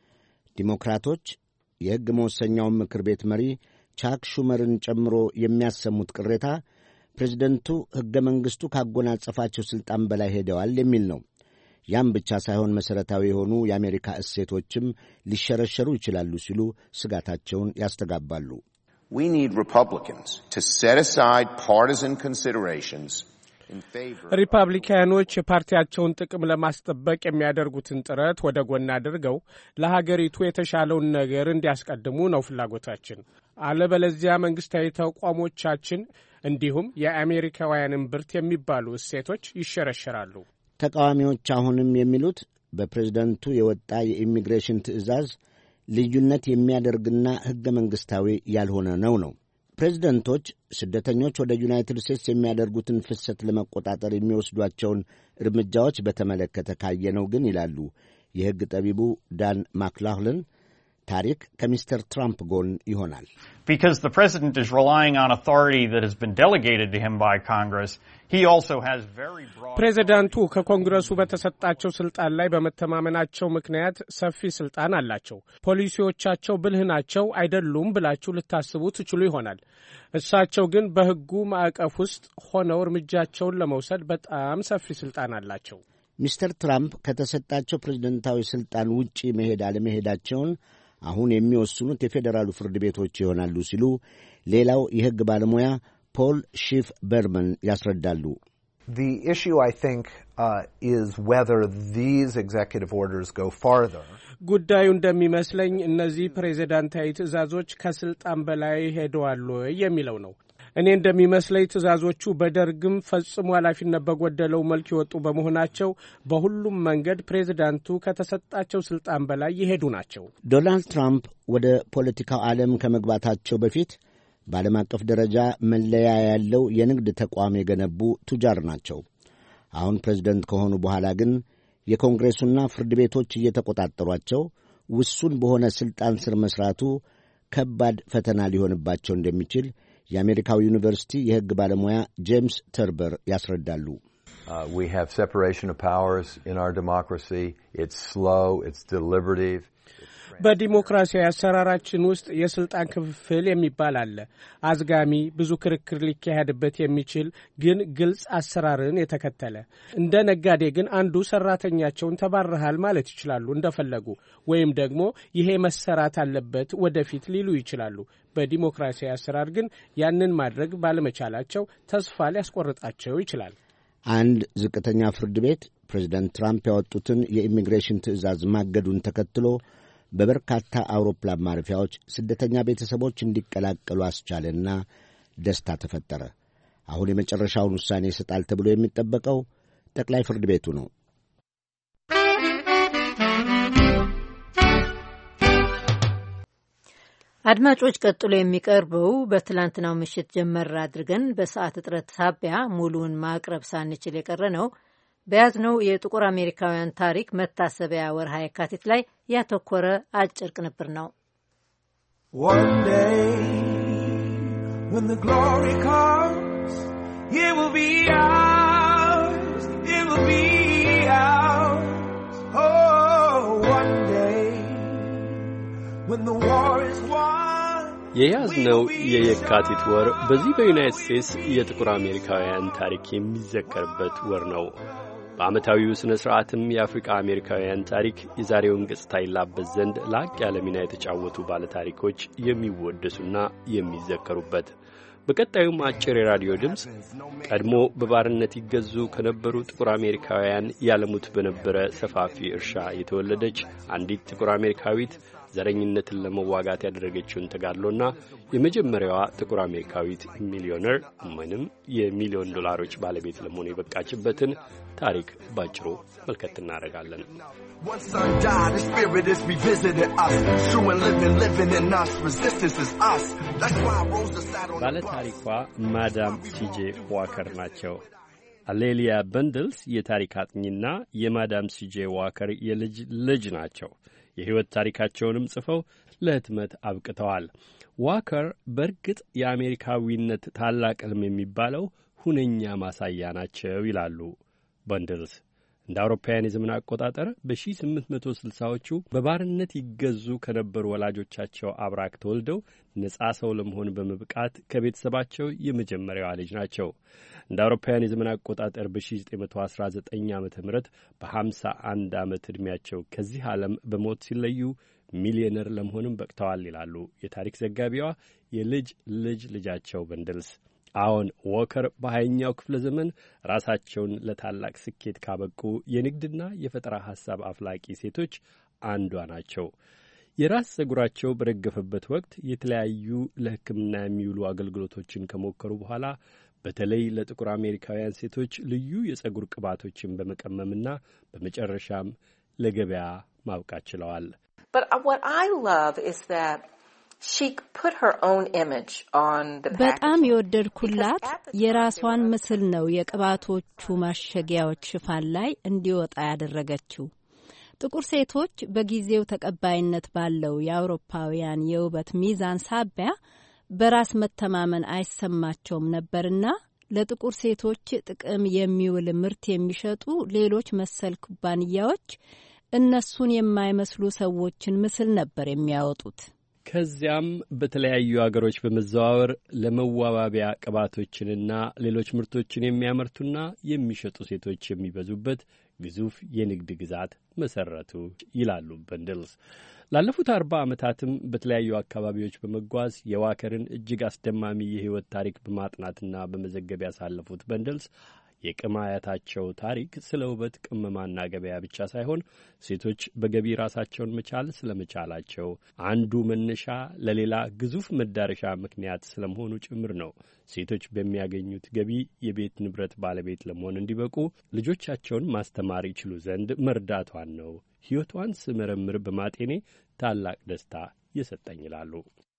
ዲሞክራቶች የሕግ መወሰኛውን ምክር ቤት መሪ ቻክ ሹመርን ጨምሮ የሚያሰሙት ቅሬታ ፕሬዚደንቱ ሕገ መንግሥቱ ካጎናጸፋቸው ሥልጣን በላይ ሄደዋል የሚል ነው። ያም ብቻ ሳይሆን መሠረታዊ የሆኑ የአሜሪካ እሴቶችም ሊሸረሸሩ ይችላሉ ሲሉ ስጋታቸውን ያስተጋባሉ። We need Republicans to set aside partisan considerations in favor. ሪፐብሊካኖች የፓርቲያቸውን ጥቅም ለማስጠበቅ የሚያደርጉትን ጥረት ወደ ጎን አድርገው ለሀገሪቱ የተሻለውን ነገር እንዲያስቀድሙ ነው ፍላጎታችን። አለበለዚያ መንግስታዊ ተቋሞቻችን እንዲሁም የአሜሪካውያንን ብርት የሚባሉ እሴቶች ይሸረሸራሉ። ተቃዋሚዎች አሁንም የሚሉት በፕሬዝደንቱ የወጣ የኢሚግሬሽን ትዕዛዝ ልዩነት የሚያደርግና ሕገ መንግሥታዊ ያልሆነ ነው። ፕሬዝደንቶች ስደተኞች ወደ ዩናይትድ ስቴትስ የሚያደርጉትን ፍሰት ለመቆጣጠር የሚወስዷቸውን እርምጃዎች በተመለከተ ካየነው ግን ይላሉ የሕግ ጠቢቡ ዳን ማክላሁልን፣ ታሪክ ከሚስተር ትራምፕ ጎን ይሆናል። Because the president is relying on authority that has been delegated to him by Congress, he also has very broad. ፕሬዚዳንቱ ከኮንግረሱ በተሰጣቸው ስልጣን ላይ በመተማመናቸው ምክንያት ሰፊ ስልጣን አላቸው። ፖሊሲዎቻቸው ብልህ ናቸው አይደሉም ብላችሁ ልታስቡ ትችሉ ይሆናል። እሳቸው ግን በሕጉ ማዕቀፍ ውስጥ ሆነው እርምጃቸውን ለመውሰድ በጣም ሰፊ ስልጣን አላቸው። ሚስተር ትራምፕ ከተሰጣቸው ፕሬዝደንታዊ ስልጣን ውጪ መሄድ አለመሄዳቸውን አሁን የሚወስኑት የፌዴራሉ ፍርድ ቤቶች ይሆናሉ ሲሉ ሌላው የሕግ ባለሙያ ፖል ሺፍ በርመን ያስረዳሉ። The issue, I think, is whether these executive orders go farther. ጉዳዩ እንደሚመስለኝ እነዚህ ፕሬዚዳንታዊ ትዕዛዞች ከስልጣን በላይ ሄደዋል የሚለው ነው። እኔ እንደሚመስለኝ ትዕዛዞቹ በደርግም ፈጽሞ ኃላፊነት በጎደለው መልክ የወጡ በመሆናቸው በሁሉም መንገድ ፕሬዚዳንቱ ከተሰጣቸው ስልጣን በላይ የሄዱ ናቸው። ዶናልድ ትራምፕ ወደ ፖለቲካው ዓለም ከመግባታቸው በፊት በዓለም አቀፍ ደረጃ መለያ ያለው የንግድ ተቋም የገነቡ ቱጃር ናቸው። አሁን ፕሬዚደንት ከሆኑ በኋላ ግን የኮንግሬሱና ፍርድ ቤቶች እየተቆጣጠሯቸው ውሱን በሆነ ሥልጣን ስር መሥራቱ ከባድ ፈተና ሊሆንባቸው እንደሚችል የአሜሪካው ዩኒቨርሲቲ የሕግ ባለሙያ ጄምስ ተርበር ያስረዳሉ። We have separation of powers in our democracy. It's slow, it's deliberative. በዲሞክራሲያዊ አሰራራችን ውስጥ የስልጣን ክፍፍል የሚባል አለ። አዝጋሚ፣ ብዙ ክርክር ሊካሄድበት የሚችል ግን ግልጽ አሰራርን የተከተለ። እንደ ነጋዴ ግን አንዱ ሰራተኛቸውን ተባረሃል ማለት ይችላሉ እንደፈለጉ፣ ወይም ደግሞ ይሄ መሰራት አለበት ወደፊት ሊሉ ይችላሉ። በዲሞክራሲያዊ አሰራር ግን ያንን ማድረግ ባለመቻላቸው ተስፋ ሊያስቆርጣቸው ይችላል። አንድ ዝቅተኛ ፍርድ ቤት ፕሬዚደንት ትራምፕ ያወጡትን የኢሚግሬሽን ትዕዛዝ ማገዱን ተከትሎ በበርካታ አውሮፕላን ማረፊያዎች ስደተኛ ቤተሰቦች እንዲቀላቀሉ አስቻለና ደስታ ተፈጠረ። አሁን የመጨረሻውን ውሳኔ ይሰጣል ተብሎ የሚጠበቀው ጠቅላይ ፍርድ ቤቱ ነው። አድማጮች፣ ቀጥሎ የሚቀርበው በትላንትናው ምሽት ጀመር አድርገን በሰዓት እጥረት ሳቢያ ሙሉውን ማቅረብ ሳንችል የቀረ ነው። በያዝነው የጥቁር አሜሪካውያን ታሪክ መታሰቢያ ወርሃ የካቲት ላይ ያተኮረ አጭር ቅንብር ነው። One day when the glory comes, it will be ours, it will be ours. Oh, one day when the war is won. የያዝነው የየካቲት ወር በዚህ በዩናይትድ ስቴትስ የጥቁር አሜሪካውያን ታሪክ የሚዘከርበት ወር ነው። በዓመታዊው ሥነ ሥርዓትም የአፍሪካ አሜሪካውያን ታሪክ የዛሬውን ገጽታ ይላበስ ዘንድ ላቅ ያለ ሚና የተጫወቱ ባለታሪኮች የሚወደሱና የሚዘከሩበት። በቀጣዩም አጭር የራዲዮ ድምፅ ቀድሞ በባርነት ይገዙ ከነበሩ ጥቁር አሜሪካውያን ያለሙት በነበረ ሰፋፊ እርሻ የተወለደች አንዲት ጥቁር አሜሪካዊት ዘረኝነትን ለመዋጋት ያደረገችውን ተጋድሎና የመጀመሪያዋ ጥቁር አሜሪካዊት ሚሊዮነር ወይንም $1,000,000 ባለቤት ለመሆን የበቃችበትን ታሪክ ባጭሩ መልከት እናደርጋለን። ባለ ታሪኳ ማዳም ሲጄ ዋከር ናቸው። አሌሊያ በንድልስ የታሪክ አጥኚና የማዳም ሲጄ ዋከር የልጅ ልጅ ናቸው። የሕይወት ታሪካቸውንም ጽፈው ለህትመት አብቅተዋል። ዋከር በእርግጥ የአሜሪካዊነት ታላቅ ሕልም የሚባለው ሁነኛ ማሳያ ናቸው ይላሉ በንድልስ። እንደ አውሮፓውያን የዘመን አቆጣጠር በ1860ዎቹ በባርነት ይገዙ ከነበሩ ወላጆቻቸው አብራክ ተወልደው ነጻ ሰው ለመሆን በመብቃት ከቤተሰባቸው የመጀመሪያዋ ልጅ ናቸው። እንደ አውሮፓውያን የዘመን አቆጣጠር በ1919 ዓመተ ምህረት በ51 ዓመት ዕድሜያቸው ከዚህ ዓለም በሞት ሲለዩ ሚሊዮነር ለመሆንም በቅተዋል ይላሉ የታሪክ ዘጋቢዋ የልጅ ልጅ ልጃቸው በንድልስ። አሁን ዋከር በ20ኛው ክፍለ ዘመን ራሳቸውን ለታላቅ ስኬት ካበቁ የንግድና የፈጠራ ሐሳብ አፍላቂ ሴቶች አንዷ ናቸው። የራስ ጸጉራቸው በረገፈበት ወቅት የተለያዩ ለሕክምና የሚውሉ አገልግሎቶችን ከሞከሩ በኋላ በተለይ ለጥቁር አሜሪካውያን ሴቶች ልዩ የጸጉር ቅባቶችን በመቀመምና በመጨረሻም ለገበያ ማብቃት ችለዋል። በጣም የወደድኩላት የራሷን ምስል ነው የቅባቶቹ ማሸጊያዎች ሽፋን ላይ እንዲወጣ ያደረገችው። ጥቁር ሴቶች በጊዜው ተቀባይነት ባለው የአውሮፓውያን የውበት ሚዛን ሳቢያ በራስ መተማመን አይሰማቸውም ነበርና ለጥቁር ሴቶች ጥቅም የሚውል ምርት የሚሸጡ ሌሎች መሰል ኩባንያዎች እነሱን የማይመስሉ ሰዎችን ምስል ነበር የሚያወጡት። ከዚያም በተለያዩ አገሮች በመዘዋወር ለመዋባቢያ ቅባቶችንና ሌሎች ምርቶችን የሚያመርቱና የሚሸጡ ሴቶች የሚበዙበት ግዙፍ የንግድ ግዛት መሰረቱ ይላሉ በንድልስ። ላለፉት 40 ዓመታትም በተለያዩ አካባቢዎች በመጓዝ የዋከርን እጅግ አስደማሚ የሕይወት ታሪክ በማጥናትና በመዘገብ ያሳለፉት በንድልስ የቅም አያታቸው ታሪክ ስለ ውበት ቅመማና ገበያ ብቻ ሳይሆን ሴቶች በገቢ ራሳቸውን መቻል ስለመቻላቸው አንዱ መነሻ ለሌላ ግዙፍ መዳረሻ ምክንያት ስለመሆኑ ጭምር ነው። ሴቶች በሚያገኙት ገቢ የቤት ንብረት ባለቤት ለመሆን እንዲበቁ ልጆቻቸውን ማስተማር ይችሉ ዘንድ መርዳቷን ነው ሕይወቷን ስመረምር በማጤኔ ታላቅ ደስታ የሰጠኝ ይላሉ።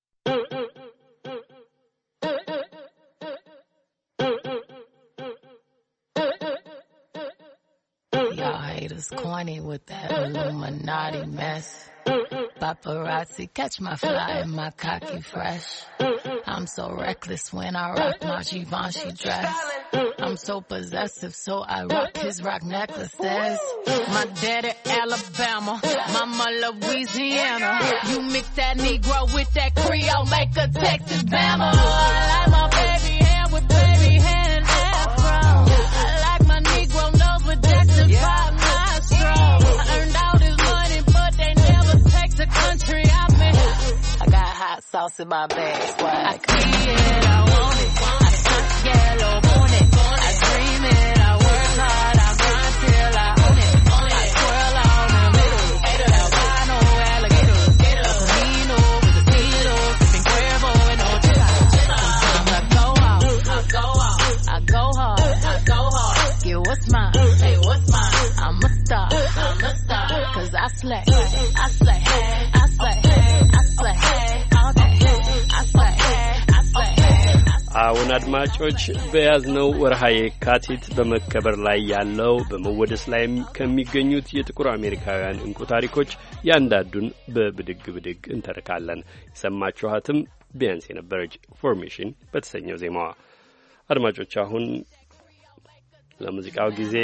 Haters corny with that Illuminati mess. Paparazzi catch my fly and my cocky fresh. I'm so reckless when I rock my Givenchy dress. I'm so possessive, so I rock his rock necklaces. My daddy Alabama, mama Louisiana. You mix that Negro with that Creole, make a Texas Bama. I like my baby hair with baby hair and afro. I like my Negro nose with Jackson 5 nostrils. I earned all this money, but they never take the country out me. I got hot sauce in my bag, swag. I see it, I want it. I stunt yellow on it. I dream it, I work hard, I grind till I own it. I swirl on the middle, albino alligators. El Camino with the Tito, sipping Cuervo and Ochila. I go out, I go out, I go hard, I go hard. Get what's mine, hey, what's mine? I'm a star, cause I slay, I slay, I slay, I slay, all day, I slay, I slay. አሁን አድማጮች በያዝነው ወርሃ የካቲት በመከበር ላይ ያለው በመወደስ ላይ ከሚገኙት የጥቁር አሜሪካውያን እንቁ ታሪኮች ያንዳንዱን በብድግ ብድግ እንተርካለን። የሰማችኋትም ቢያንስ የነበረች ፎርሜሽን በተሰኘው ዜማዋ። አድማጮች አሁን ለሙዚቃው ጊዜ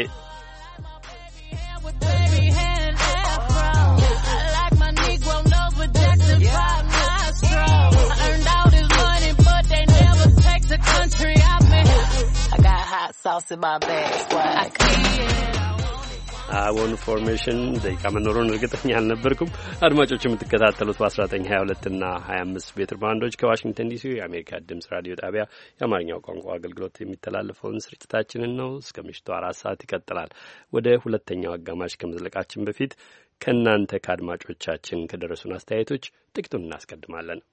the country out me. I got hot sauce in my bag, swag. አሁን ፎርሜሽን ደቂቃ መኖሩን እርግጠኛ አልነበርኩም። አድማጮች የምትከታተሉት በ1922 እና 25 ሜትር ባንዶች ከዋሽንግተን ዲሲ የአሜሪካ ድምጽ ራዲዮ ጣቢያ የአማርኛው ቋንቋ አገልግሎት የሚተላለፈውን ስርጭታችንን ነው። እስከ ምሽቱ 4 ሰዓት ይቀጥላል። ወደ ሁለተኛው አጋማሽ ከመዝለቃችን በፊት ከእናንተ ከአድማጮቻችን ከደረሱን አስተያየቶች ጥቂቱን እናስቀድማለን።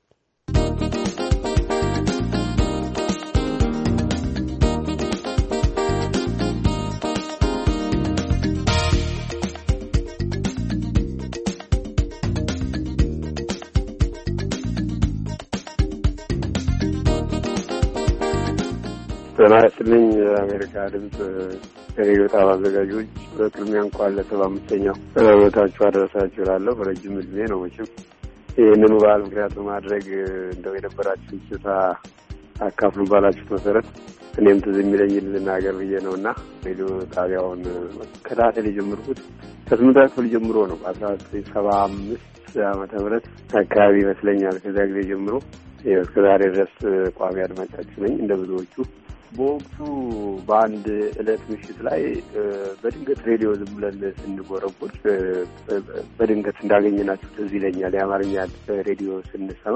ጤና ይስጥልኝ። የአሜሪካ ድምጽ ሬዲዮ ጣቢያ አዘጋጆች በቅድሚያ እንኳን ለ75ኛው ዓመታችሁ አደረሳችሁ እላለሁ። በረጅም ዕድሜ ነው መቼም ይህንኑ በዓል ምክንያት በማድረግ እንደው የነበራችሁ ስታ አካፍሉ ባላችሁት መሰረት እኔም ትዝ የሚለኝ ልናገር ብዬ ነው እና ሬዲዮ ጣቢያውን ከታተል የጀመርኩት ከስምንተኛ ክፍል ጀምሮ ነው። 1975 ዓመተ ምህረት አካባቢ ይመስለኛል። ከዛ ጊዜ ጀምሮ እስከ ዛሬ ድረስ ቋሚ አድማጫችሁ ነኝ። እንደ ብዙዎቹ በወቅቱ በአንድ ዕለት ምሽት ላይ በድንገት ሬዲዮ ዝም ብለን ስንጎረጉር በድንገት እንዳገኘናችሁ ትዝ ይለኛል። የአማርኛ ሬዲዮ ስንሰማ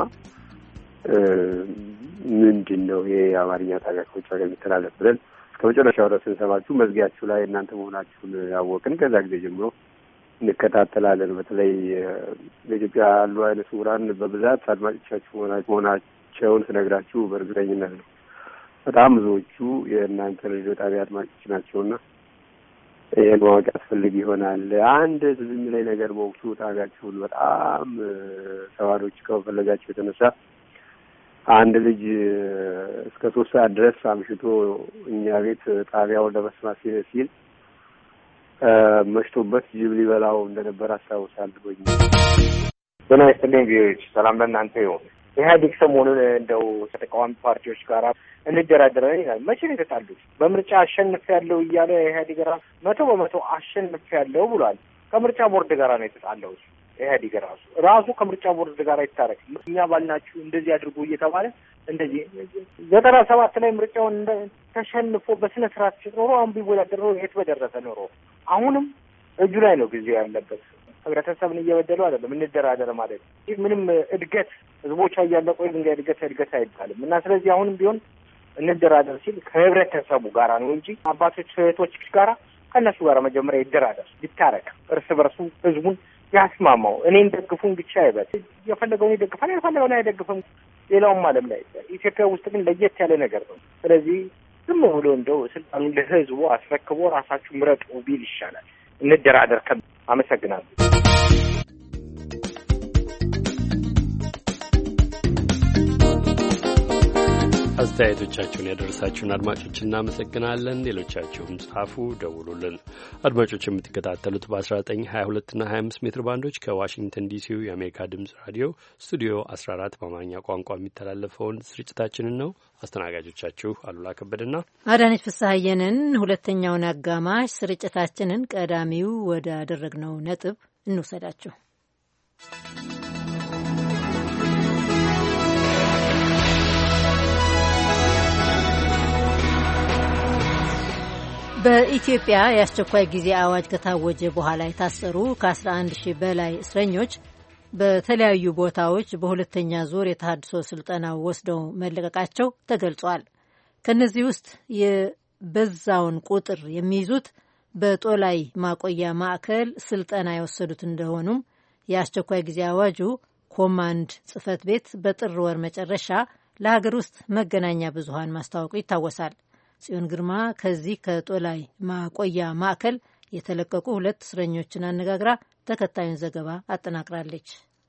ምንድን ነው ይሄ የአማርኛ ጣቢያ ከውጭ ሀገር የሚተላለፍ ብለን እስከ መጨረሻው ድረስ ስንሰማችሁ መዝጊያችሁ ላይ እናንተ መሆናችሁን ያወቅን። ከዛ ጊዜ ጀምሮ እንከታተላለን። በተለይ በኢትዮጵያ ያሉ አይነ ስውራን በብዛት አድማጮቻችሁ መሆናቸውን ስነግራችሁ በእርግጠኝነት ነው። በጣም ብዙዎቹ የእናንተ ሬዲዮ ጣቢያ አድማጮች ናቸውና ይህን ማወቅ ያስፈልግ ይሆናል። አንድ ትዝ የሚለኝ ነገር በወቅቱ ጣቢያችሁን በጣም ሰዋዶች ከመፈለጋቸው የተነሳ አንድ ልጅ እስከ 3 ሰዓት ድረስ አምሽቶ እኛ ቤት ጣቢያውን ለመስማት ሲል መሽቶበት ጅብ ሊበላው እንደነበር አስታውሳለሁ። ጤና ይስጥልኝ ቪኦኤዎች፣ ሰላም ለእናንተ ይሁን። ኢህአዴግ ሰሞኑን እንደው ከተቃዋሚ ፓርቲዎች ጋር እንደራደረን ይላል። መቼ ነው የተጣሉት? በምርጫ አሸንፌያለሁ እያለ ኢህአዴግ ራሱ 100% አሸንፌያለሁ ብሏል። ከምርጫ ቦርድ ጋር ነው የተጣለው። ኢህአዴግ ራሱ ከምርጫ ቦርድ ጋር ይታረቅ፣ እኛ ባልናችሁ እንደዚህ አድርጉ እየተባለ እንደዚህ 97 ላይ ምርጫውን ተሸንፎ በስነ ስርዓት ሲኖሩ አሁን ቢወዳደር ነው የት በደረሰ ኖሮ። አሁንም እጁ ላይ ነው ጊዜው ያለበት። ህብረተሰብን እየበደሉ አይደለም እንደራደር ማለት ይህ ምንም እድገት ህዝቦች ያያለቀው ድንጋይ እድገት አይባልም እና ስለዚህ አሁንም ቢሆን እንደራደር ሲል ከህብረተሰቡ ጋራ ነው እንጂ አባቶች እህቶች ጋራ ከነሱ ጋር መጀመሪያ ይደራደር ቢታረቅ እርስ በርሱ ህዝቡን ያስማማው እኔን ደግፉን ብቻ አይበል የፈለገውን ይደግፋል የፈለገውን አይደግፍም ሌላውም ዓለም ላይ ኢትዮጵያ ውስጥ ግን ለየት ያለ ነገር ነው ስለዚህ ዝም ብሎ እንደው ስልጣኑን ለህዝቡ አስረክቦ ራሳችሁ ምረጡ ቢል ይሻላል እንደራደር አመሰግናለሁ አስተያየቶቻችሁን ያደረሳችሁን አድማጮች እናመሰግናለን። ሌሎቻችሁም ጻፉ፣ ደውሉልን። አድማጮች የምትከታተሉት በ1922 እና 25 ሜትር ባንዶች ከዋሽንግተን ዲሲው የአሜሪካ ድምጽ ራዲዮ ስቱዲዮ 14 በአማርኛ ቋንቋ የሚተላለፈውን ስርጭታችንን ነው። አስተናጋጆቻችሁ አሉላ ከበደና አዳነች ፍስሐየንን። ሁለተኛውን አጋማሽ ስርጭታችንን ቀዳሚው ወደ አደረግነው ነጥብ እንውሰዳችሁ። በኢትዮጵያ የአስቸኳይ ጊዜ አዋጅ ከታወጀ በኋላ የታሰሩ ከ11 ሺህ በላይ እስረኞች በተለያዩ ቦታዎች በሁለተኛ ዙር የተሃድሶ ስልጠና ወስደው መለቀቃቸው ተገልጿል። ከነዚህ ውስጥ የበዛውን ቁጥር የሚይዙት በጦላይ ማቆያ ማዕከል ስልጠና የወሰዱት እንደሆኑም የአስቸኳይ ጊዜ አዋጁ ኮማንድ ጽሕፈት ቤት በጥር ወር መጨረሻ ለሀገር ውስጥ መገናኛ ብዙሃን ማስታወቁ ይታወሳል። ጽዮን ግርማ ከዚህ ከጦላይ ማቆያ ማዕከል የተለቀቁ 2 እስረኞችን አነጋግራ ተከታዩን ዘገባ አጠናቅራለች።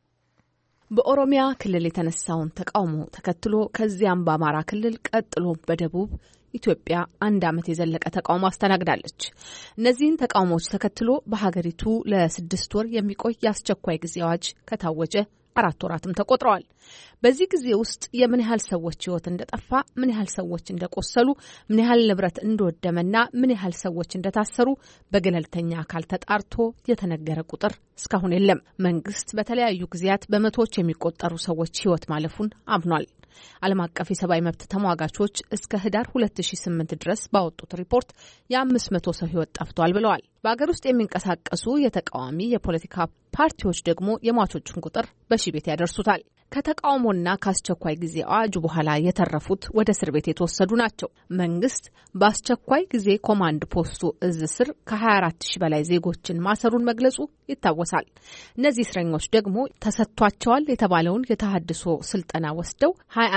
በኦሮሚያ ክልል የተነሳውን ተቃውሞ ተከትሎ ከዚያም በአማራ ክልል ቀጥሎ በደቡብ ኢትዮጵያ 1 ዓመት የዘለቀ ተቃውሞ አስተናግዳለች። እነዚህን ተቃውሞዎች ተከትሎ በሀገሪቱ ለ6 ወር የሚቆይ የአስቸኳይ ጊዜ አዋጅ ከታወጀ 4 ወራትም ተቆጥረዋል። በዚህ ጊዜ ውስጥ የምን ያህል ሰዎች ሕይወት እንደጠፋ፣ ምን ያህል ሰዎች እንደቆሰሉ፣ ምን ያህል ንብረት እንደወደመና ምን ያህል ሰዎች እንደታሰሩ በገለልተኛ አካል ተጣርቶ የተነገረ ቁጥር እስካሁን የለም። መንግስት በተለያዩ ጊዜያት በመቶዎች የሚቆጠሩ ሰዎች ሕይወት ማለፉን አምኗል። ዓለም አቀፍ የሰብአዊ መብት ተሟጋቾች እስከ ህዳር 2008 ድረስ ባወጡት ሪፖርት የ500 ሰው ሕይወት ጠፍቷል ብለዋል። በአገር ውስጥ የሚንቀሳቀሱ የተቃዋሚ የፖለቲካ ፓርቲዎች ደግሞ የሟቾቹን ቁጥር በሺህ ቤት ያደርሱታል። ከተቃውሞና ከአስቸኳይ ጊዜ አዋጁ በኋላ የተረፉት ወደ እስር ቤት የተወሰዱ ናቸው። መንግስት በአስቸኳይ ጊዜ ኮማንድ ፖስቱ እዝ ስር ከ24 ሺህ በላይ ዜጎችን ማሰሩን መግለጹ ይታወሳል። እነዚህ እስረኞች ደግሞ ተሰጥቷቸዋል የተባለውን የተሃድሶ ስልጠና ወስደው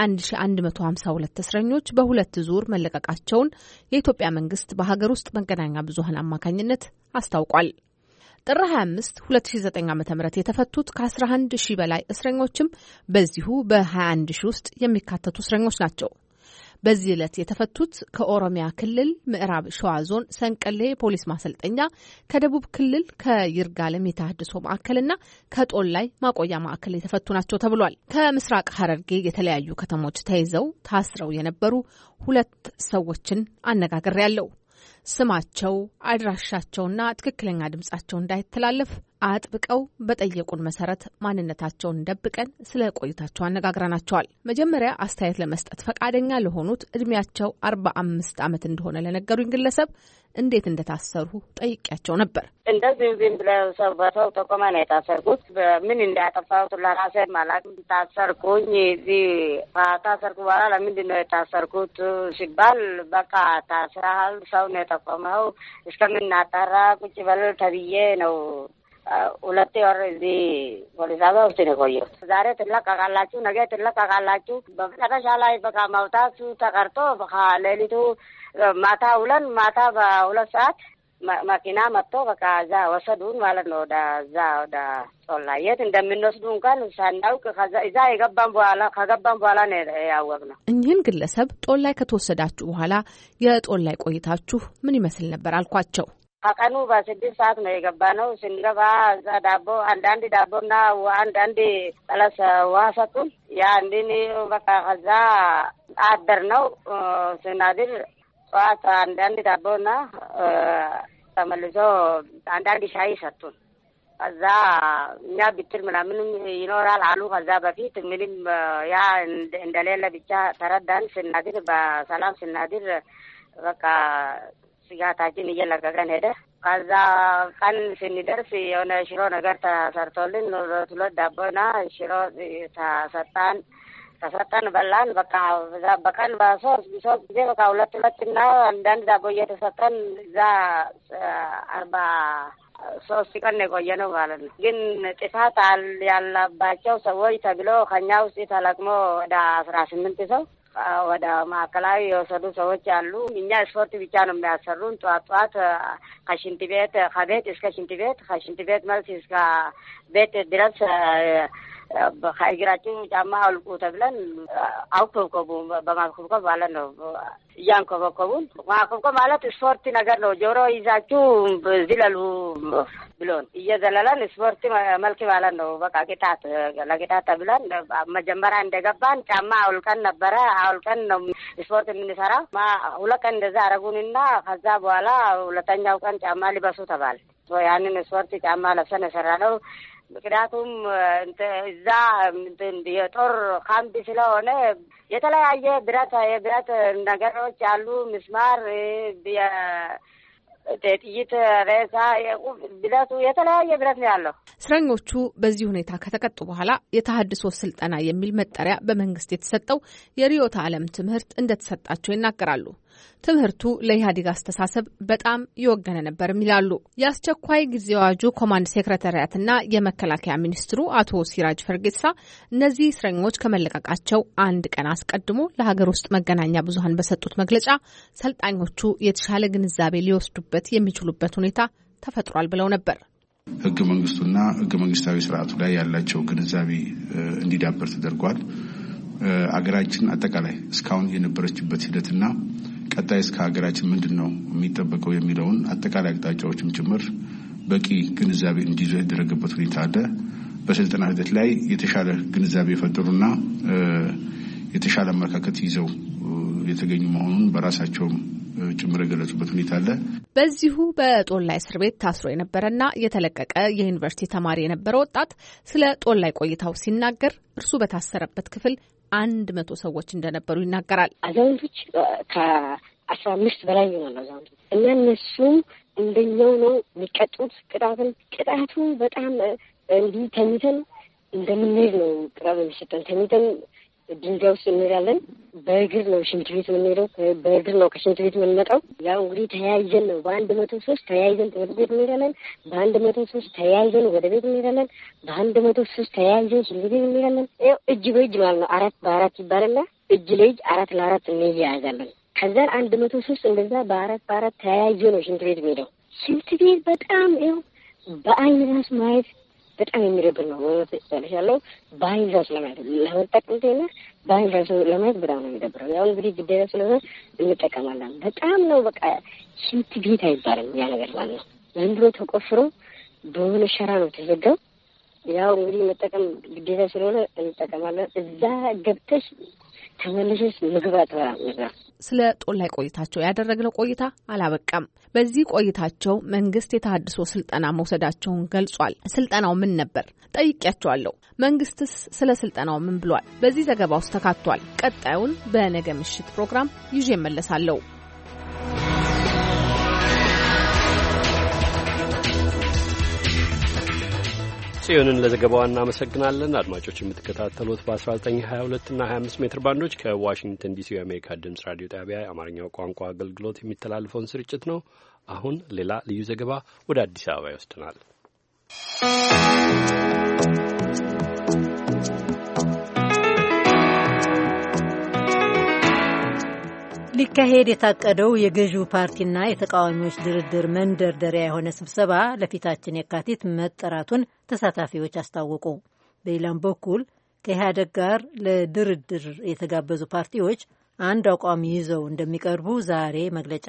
21152 እስረኞች በ2 ዙር መለቀቃቸውን የኢትዮጵያ መንግስት በሀገር ውስጥ መገናኛ ብዙሃን አማካኝነት አስታውቋል። ጥር 25 2009 ዓ.ም የተፈቱት ከ11 ሺህ በላይ እስረኞችም በዚሁ በ21 ሺህ ውስጥ የሚካተቱ እስረኞች ናቸው። በዚህ ዕለት የተፈቱት ከኦሮሚያ ክልል ምዕራብ ሸዋ ዞን ሰንቀሌ ፖሊስ ማሰልጠኛ፣ ከደቡብ ክልል ከይርጋለም የተሃድሶ ማዕከልና ከጦላይ ማቆያ ማዕከል የተፈቱ ናቸው ተብሏል። ከምስራቅ ሐረርጌ የተለያዩ ከተሞች ተይዘው ታስረው የነበሩ 2 ሰዎችን አነጋግሬያለሁ። ስማቸው፣ አድራሻቸውና ትክክለኛ ድምጻቸው እንዳይተላለፍ አጥብቀው በጠየቁን መሰረት ማንነታቸውን ደብቀን ስለ ቆይታቸው አነጋግረናቸዋል። መጀመሪያ አስተያየት ለመስጠት ፈቃደኛ ለሆኑት እድሜያቸው 45 ዓመት እንደሆነ ለነገሩኝ ግለሰብ እንዴት እንደታሰሩ ጠይቄያቸው ነበር። እንደዚህ ዝም ብለው ሰው በሰው ተቆማ ነው የታሰርኩት። ምን እንዳጠፋሁት ለራሴ ማላውቅም። ታሰርኩኝ። እዚህ ታሰርኩ በኋላ ለምንድን ነው የታሰርኩት ሲባል በቃ ታስረሃል፣ ሰው ነው የጠቆመው፣ እስከምናጣራ ቁጭ በል ተብዬ ነው 2 ወር እዚህ ፖሊስ ጣቢያ ውስጥ ነው የቆየሁት። ዛሬ ትለቀቃላችሁ፣ ነገ ትለቀቃላችሁ። በመጨረሻ ላይ በቃ ማውጣቱ ተቀርቶ ሌሊቱ ማታ ውለን ማታ በ2 ሰዓት መኪና መጥቶ በቃ እዛ ወሰዱን ማለት ነው። ወደ ጦላይ የት እንደምንወስዱ እንኳን ሳናውቅ እዛ ከገባን በኋላ ነው ያወቅነው። እኚህን ግለሰብ ጦላይ ከተወሰዳችሁ በኋላ የጦላይ ቆይታችሁ ምን ይመስል ነበር አልኳቸው። ከቀኑ በ6 ሰዓት ነው የገባነው። ስንገባ እዛ አንዳንድ ዳቦና አንዳንድ ጠለስ ውሃ ሰጡን። ያ እንዲህ በቃ ከዛ አደር ነው ስናድር ጠዋት አንዳንድ ዳቦና ተመልሶ አንዳንድ ሻይ ሰጡን። ከዛ እኛ ብትል ምናምንም ይኖራል አሉ። ከዛ በፊት ምንም ያ እንደሌለ ብቻ ተረዳን። ስናድር በሰላም ስናድር በቃ ስጋታችን እየለቀቀን ሄደ። ከዛ ቀን ስንደርስ የሆነ ሽሮ ነገር ተሰርቶልን 2 ዳቦና ሽሮ ተሰጣን። ተሰጠን በላን። በቃ በቀን በሶስት ጊዜ በቃ ሁለት አንዳንድ ዳቦ እየተሰጠን እዛ 43 ቀን የቆየ ነው ማለት ነው። ግን ጥፋት ያለባቸው ሰዎች ተብሎ ከኛ ውስጥ ተለቅሞ ወደ 18 ሰው ወደ ማዕከላዊ የወሰዱ ሰዎች አሉ። እኛ ስፖርት ብቻ ነው የሚያሰሩን። ጠዋት ከሽንት ቤት ከቤት እስከ ሽንት ቤት ከሽንት ቤት መልስ እስከ ቤት ድረስ ከእግራችን ጫማ አውልቁ ተብለን አውከብከቡ በማክብከብ ማለት ነው። እያንከበከቡን ማክብከብ ማለት ስፖርት ነገር ነው። ጆሮ ይዛችሁ ዝለሉ ብሎን እየዘለለን ስፖርት መልክ ማለት ነው። በቃ ለቅጣት ተብለን መጀመሪያ እንደገባን ጫማ አውልቀን ነበረ። አውልቀን ነው ስፖርት የምንሰራ። 2 ቀን እንደዛ አረጉንና ከዛ በኋላ ሁለተኛው ቀን ጫማ ሊበሱ ተባለ። ያንን ስፖርት ጫማ ለብሰን የሰራ ነው። ምክንያቱም እዛ የጦር ካምፕ ስለሆነ የተለያየ የብረት ነገሮች አሉ። ምስማር፣ ጥይት፣ ሬሳ፣ ብረቱ የተለያየ ብረት ነው ያለው። እስረኞቹ በዚህ ሁኔታ ከተቀጡ በኋላ የተሃድሶ ስልጠና የሚል መጠሪያ በመንግስት የተሰጠው የርዕዮተ ዓለም ትምህርት እንደተሰጣቸው ይናገራሉ። ትምህርቱ ለኢህአዴግ አስተሳሰብ በጣም የወገነ ነበርም ይላሉ። የአስቸኳይ ጊዜ አዋጁ ኮማንድ ሴክሬታሪያትና የመከላከያ ሚኒስትሩ አቶ ሲራጅ ፈርጌሳ እነዚህ እስረኞች ከመለቀቃቸው 1 ቀን አስቀድሞ ለሀገር ውስጥ መገናኛ ብዙኃን በሰጡት መግለጫ ሰልጣኞቹ የተሻለ ግንዛቤ ሊወስዱበት የሚችሉበት ሁኔታ ተፈጥሯል ብለው ነበር። ህገ መንግስቱና ህገ መንግስታዊ ስርዓቱ ላይ ያላቸው ግንዛቤ እንዲዳበር ተደርጓል። አገራችን አጠቃላይ እስካሁን የነበረችበት ሂደትና ቀጣይ እስከ ሀገራችን ምንድነው የሚጠበቀው የሚለውን አጠቃላይ አቅጣጫዎችም ጭምር በቂ ግንዛቤ እንዲይዙ የተደረገበት ሁኔታ አለ። በስልጠና ሂደት ላይ የተሻለ ግንዛቤ የፈጠሩና የተሻለ አመለካከት ይዘው የተገኙ መሆኑን በራሳቸው ጭምር የገለጹበት ሁኔታ አለ። በዚሁ በጦላይ እስር ቤት ታስሮ የነበረና የተለቀቀ የዩኒቨርሲቲ ተማሪ የነበረ ወጣት ስለ ጦላይ ቆይታው ሲናገር እርሱ በታሰረበት ክፍል 100 ሰዎች እንደነበሩ ይናገራል። አዛውንቶች ከ15 በላይ ይሆናሉ አዛውንቶች እና እነሱም እንደኛው ነው የሚቀጡት። ቅጣቱ በጣም እንዲህ ተኝተን እንደምንሄድ ነው ቅጣት የሚሰጠን። ተኝተን ድንጋይ ውስጥ እንሄዳለን። በእግር ነው ሽንት ቤት የምንሄደው። በእግር ነው ከሽንት ቤት የምንመጣው። ያው እንግዲህ ተያይዘን ነው በ103 ተያይዘን ወደ ቤት እንሄዳለን። በ103 ተያይዘን ወደ ቤት እንሄዳለን። በ103 ተያይዘን ሽንት ቤት እንሄዳለን። ያው እጅ በእጅ ማለት ነው። 4 በ4 ይባላልና እጅ ለእጅ 4 ለ4 እንያያዛለን። ከዛ 103 እንደዛ በ4 ተያይዞ ነው ሽንት ቤት የሚሄደው። ሽንት ቤት በጣም ያው በአይን ራስ ማየት በጣም የሚረብር ነው። ያለው በአይን ራስ ለማየት ለመጠቀምና በአይን ራስ ለማየት በጣም ነው የሚደብረው። ያው እንግዲህ ግዴታ ስለሆነ እንጠቀማለን። በጣም ነው በቃ ሽንት ቤት አይባልም ያ ነገር ማለት ነው። ዝም ብሎ ተቆፍሮ በሆነ ሸራ ነው ተዘጋው። ያው እንግዲህ መጠቀም ግዴታ ስለሆነ እንጠቀማለን። እዛ ገብተሽ ተመልሰሽ ምግብ አጥራ። ስለ ጦላይ ቆይታቸው ያደረግነው ቆይታ አላበቃም። በዚህ ቆይታቸው መንግስት የተሃድሶ ስልጠና መውሰዳቸውን ገልጿል። ስልጠናው ምን ነበር ጠይቄያቸዋለሁ። መንግስትስ ስለ ስልጠናው ምን ብሏል? በዚህ ዘገባ ውስጥ ተካቷል። ቀጣዩን በነገ ምሽት ፕሮግራም ይዤ እመለሳለሁ። ጽዮንን ለዘገባዋ እናመሰግናለን። አድማጮች የምትከታተሉት በ1922 እና 25 ሜትር ባንዶች ከዋሽንግተን ዲሲ የአሜሪካ ድምጽ ራዲዮ ጣቢያ የአማርኛው ቋንቋ አገልግሎት የሚተላለፈውን ስርጭት ነው። አሁን ሌላ ልዩ ዘገባ ወደ አዲስ አበባ ይወስድናል። ሊካሄድ የታቀደው የገዢው ፓርቲና የተቃዋሚዎች ድርድር መንደርደሪያ የሆነ ስብሰባ ለፊታችን የካቲት መጠራቱን ተሳታፊዎች አስታወቁ። በሌላም በኩል ከኢህአዴግ ጋር ለድርድር የተጋበዙ ፓርቲዎች አንድ አቋም ይዘው እንደሚቀርቡ ዛሬ መግለጫ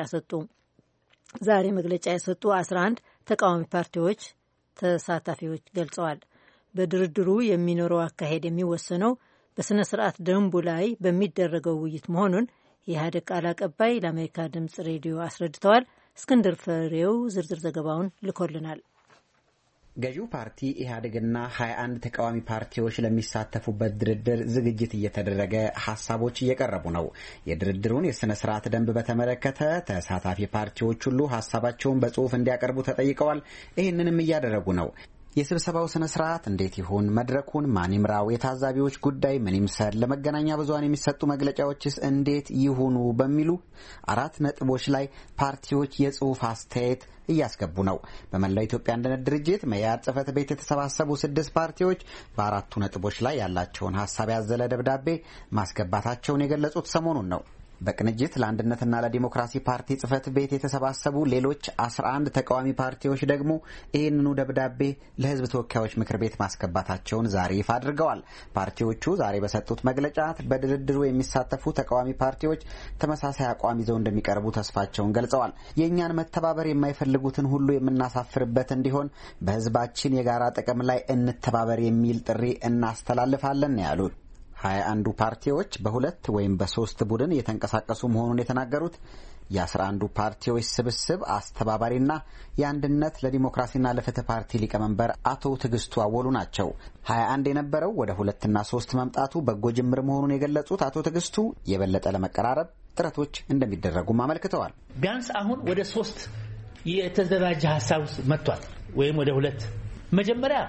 የሰጡ 11 ተቃዋሚ ፓርቲዎች ተሳታፊዎች ገልጸዋል። በድርድሩ የሚኖረው አካሄድ የሚወሰነው በሥነ ስርዓት ደንቡ ላይ በሚደረገው ውይይት መሆኑን የኢህአዴግ ቃል አቀባይ ለአሜሪካ ድምጽ ሬዲዮ አስረድተዋል። እስክንድር ፍሬው ዝርዝር ዘገባውን ልኮልናል። ገዢው ፓርቲ ኢህአዴግና 21 ተቃዋሚ ፓርቲዎች ለሚሳተፉበት ድርድር ዝግጅት እየተደረገ ሀሳቦች እየቀረቡ ነው። የድርድሩን የሥነ ስርዓት ደንብ በተመለከተ ተሳታፊ ፓርቲዎች ሁሉ ሀሳባቸውን በጽሁፍ እንዲያቀርቡ ተጠይቀዋል። ይህንንም እያደረጉ ነው። የስብሰባው ስነ ስርዓት እንዴት ይሁን፣ መድረኩን ማን ይምራው፣ የታዛቢዎች ጉዳይ ምን ይምሰል፣ ለመገናኛ ብዙሃን የሚሰጡ መግለጫዎችስ እንዴት ይሁኑ በሚሉ 4 ነጥቦች ላይ ፓርቲዎች የጽሑፍ አስተያየት እያስገቡ ነው። በመላው ኢትዮጵያ አንድነት ድርጅት መኢአድ ጽሕፈት ቤት የተሰባሰቡ 6 ፓርቲዎች በ4ቱ ነጥቦች ላይ ያላቸውን ሀሳብ ያዘለ ደብዳቤ ማስገባታቸውን የገለጹት ሰሞኑን ነው። በቅንጅት ለአንድነትና ለዲሞክራሲ ፓርቲ ጽሕፈት ቤት የተሰባሰቡ ሌሎች 11 ተቃዋሚ ፓርቲዎች ደግሞ ይህንኑ ደብዳቤ ለሕዝብ ተወካዮች ምክር ቤት ማስገባታቸውን ዛሬ ይፋ አድርገዋል። ፓርቲዎቹ ዛሬ በሰጡት መግለጫ በድርድሩ የሚሳተፉ ተቃዋሚ ፓርቲዎች ተመሳሳይ አቋም ይዘው እንደሚቀርቡ ተስፋቸውን ገልጸዋል። የእኛን መተባበር የማይፈልጉትን ሁሉ የምናሳፍርበት እንዲሆን በሕዝባችን የጋራ ጥቅም ላይ እንተባበር የሚል ጥሪ እናስተላልፋለን ያሉት 21 ፓርቲዎች በ2 ወይም በ3 ቡድን እየተንቀሳቀሱ መሆኑን የተናገሩት የ11 ፓርቲዎች ስብስብ አስተባባሪና የአንድነት ለዲሞክራሲና ለፍትህ ፓርቲ ሊቀመንበር አቶ ትዕግስቱ አወሉ ናቸው። 21 የነበረው ወደ 2 እና 3 መምጣቱ በጎ ጅምር መሆኑን የገለጹት አቶ ትዕግስቱ የበለጠ ለመቀራረብ ጥረቶች እንደሚደረጉም አመልክተዋል። ቢያንስ አሁን ወደ 3 የተደራጀ ሀሳብ መጥቷል፣ ወይም ወደ 2 መጀመሪያ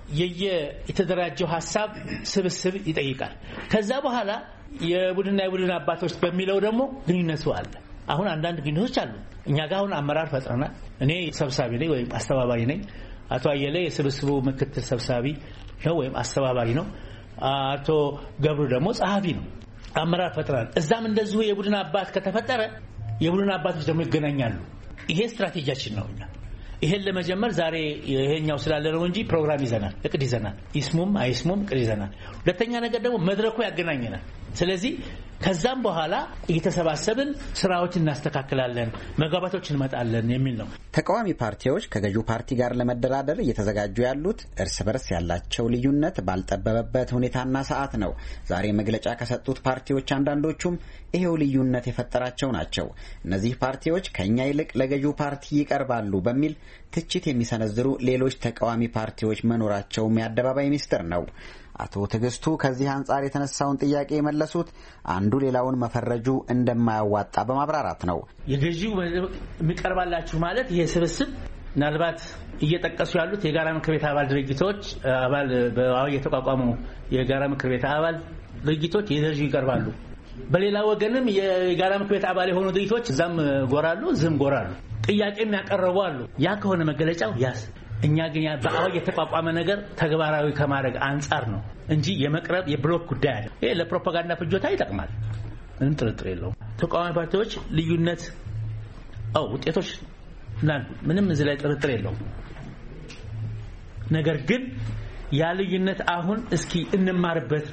የተደራጀው ሀሳብ ስብስብ ይጠይቃል። ከዛ በኋላ የቡድን አባቶች በሚለው ደግሞ ግንኙነቱ አለ። አሁን አንዳንድ ግንኙነቶች አሉ። እኛ ጋር አሁን አመራር ፈጥረናል። እኔ ሰብሳቢ ነኝ ወይም አስተባባሪ ነኝ። አቶ አየለ የስብስቡ ምክትል ሰብሳቢ ነው ወይም አስተባባሪ ነው። አቶ ገብሩ ደግሞ ጸሐፊ ነው። አመራር ፈጥረናል። እዛም እንደዚሁ የቡድን አባት ከተፈጠረ የቡድን አባቶች ደግሞ ይገናኛሉ። ይሄ ስትራቴጂያችን ነው። ይሄን ለመጀመር ዛሬ ይሄኛው ስላለ ነው እንጂ ፕሮግራም ይዘናል፣ እቅድ ይዘናል። ይስሙም አይስሙም እቅድ ይዘናል። ሁለተኛ ነገር ደግሞ መድረኩ ያገናኘናል። ስለዚህ ከዛም በኋላ እየተሰባሰብን ስራዎችን እናስተካክላለን፣ መግባባቶች እንመጣለን የሚል ነው። ተቃዋሚ ፓርቲዎች ከገዢው ፓርቲ ጋር ለመደራደር እየተዘጋጁ ያሉት እርስ በርስ ያላቸው ልዩነት ባልጠበበበት ሁኔታና ሰዓት ነው። ዛሬ መግለጫ ከሰጡት ፓርቲዎች አንዳንዶቹም ይሄው ልዩነት የፈጠራቸው ናቸው። እነዚህ ፓርቲዎች ከኛ ይልቅ ለገዢው ፓርቲ ይቀርባሉ በሚል ትችት የሚሰነዝሩ ሌሎች ተቃዋሚ ፓርቲዎች መኖራቸውም የአደባባይ ሚስጥር ነው። አቶ ትዕግስቱ ከዚህ አንጻር የተነሳውን ጥያቄ የመለሱት አንዱ ሌላውን መፈረጁ እንደማያዋጣ በማብራራት ነው። የገዢው የሚቀርባላችሁ ማለት ይሄ ስብስብ ምናልባት እየጠቀሱ ያሉት የጋራ ምክር ቤት አባል ድርጅቶች አባል የተቋቋሙ የጋራ ምክር ቤት አባል ድርጅቶች የገዢው ይቀርባሉ። በሌላ ወገንም የጋራ ምክር ቤት አባል የሆኑ ድርጅቶች እዛም ጎራሉ፣ ዝም ጎራሉ፣ ጥያቄም ያቀርቡ አሉ። ያ ከሆነ መገለጫው ያስ እኛ ግን በአዋጅ የተቋቋመ ነገር ተግባራዊ ከማድረግ አንጻር ነው እንጂ የመቅረብ የብሎክ ጉዳይ አይደለም። ይሄ ለፕሮፓጋንዳ ፍጆታ ይጠቅማል፣ ምንም ጥርጥር የለውም። ተቃዋሚ ፓርቲዎች ልዩነት ውጤቶች ምንም እዚህ ላይ ጥርጥር የለውም። ነገር ግን ያ ልዩነት አሁን እስኪ እንማርበት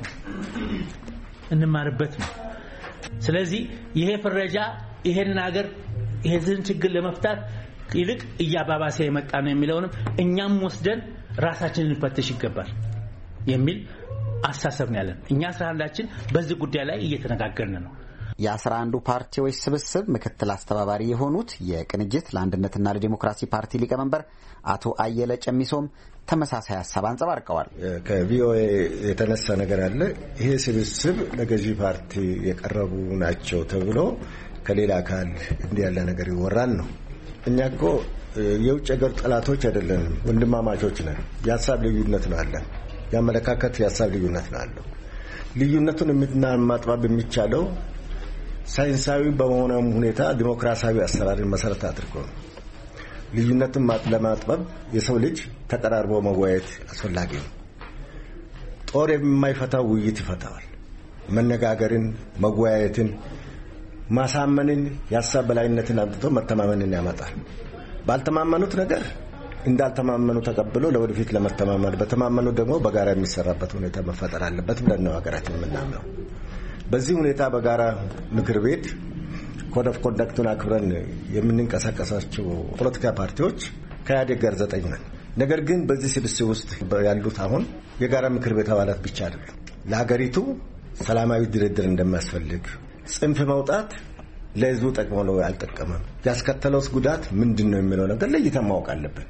ነው። ስለዚህ ይሄ ፍረጃ ይሄን ሀገር ይሄን ችግር ለመፍታት ይልቅ እያባባሰ የመጣ ነው የሚለውንም እኛም ወስደን ራሳችንን እንፈትሽ ይገባል የሚል አሳሰብ ነው ያለን። እኛ 11ችን በዚህ ጉዳይ ላይ እየተነጋገርን ነው። የ11 ፓርቲዎች ስብስብ ምክትል አስተባባሪ የሆኑት የቅንጅት ለአንድነትና ለዲሞክራሲ ፓርቲ ሊቀመንበር አቶ አየለ ጨሚሶም ተመሳሳይ ሀሳብ አንጸባርቀዋል። ከቪኦኤ የተነሳ ነገር አለ። ይሄ ስብስብ ለገዢ ፓርቲ የቀረቡ ናቸው ተብሎ ከሌላ አካል እንዲህ ያለ ነገር ይወራል ነው። እኛ እኮ የውጭ ሀገር ጠላቶች አይደለንም፣ ወንድማማቾች ነን። የሀሳብ ልዩነት ነው አለን። የአመለካከት የሀሳብ ልዩነት ነው አለው። ልዩነቱን ማጥበብ የሚቻለው ሳይንሳዊ በሆነ ሁኔታ ዲሞክራሲያዊ አሰራርን መሰረት አድርጎ ነው። ልዩነትን ለማጥበብ የሰው ልጅ ተቀራርቦ መወያየት አስፈላጊ ነው። ጦር የማይፈታው ውይይት ይፈታዋል። መነጋገርን፣ መወያየትን፣ ማሳመንን፣ የሀሳብ በላይነትን አምጥቶ መተማመንን ያመጣል። ባልተማመኑት ነገር እንዳልተማመኑ ተቀብሎ ለወደፊት ለመተማመን በተማመኑ ደግሞ በጋራ የሚሰራበት ሁኔታ መፈጠር አለበት ብለን ነው ሀገራችን የምናምነው። በዚህ ሁኔታ በጋራ ምክር ቤት ኮድ ኦፍ ኮንዳክቱን አክብረን የምንንቀሳቀሳቸው ፖለቲካ ፓርቲዎች ከኢህአዴግ ጋር 9 ነን። ነገር ግን በዚህ ስብስብ ውስጥ ያሉት አሁን የጋራ ምክር ቤት አባላት ብቻ አይደሉም። ለሀገሪቱ ሰላማዊ ድርድር እንደሚያስፈልግ ጽንፍ መውጣት ለህዝቡ ጠቅሞ ነው ያልጠቀመም ያስከተለውስ ጉዳት ምንድነው የሚለው ነገር ለይተን ማወቅ አለብን።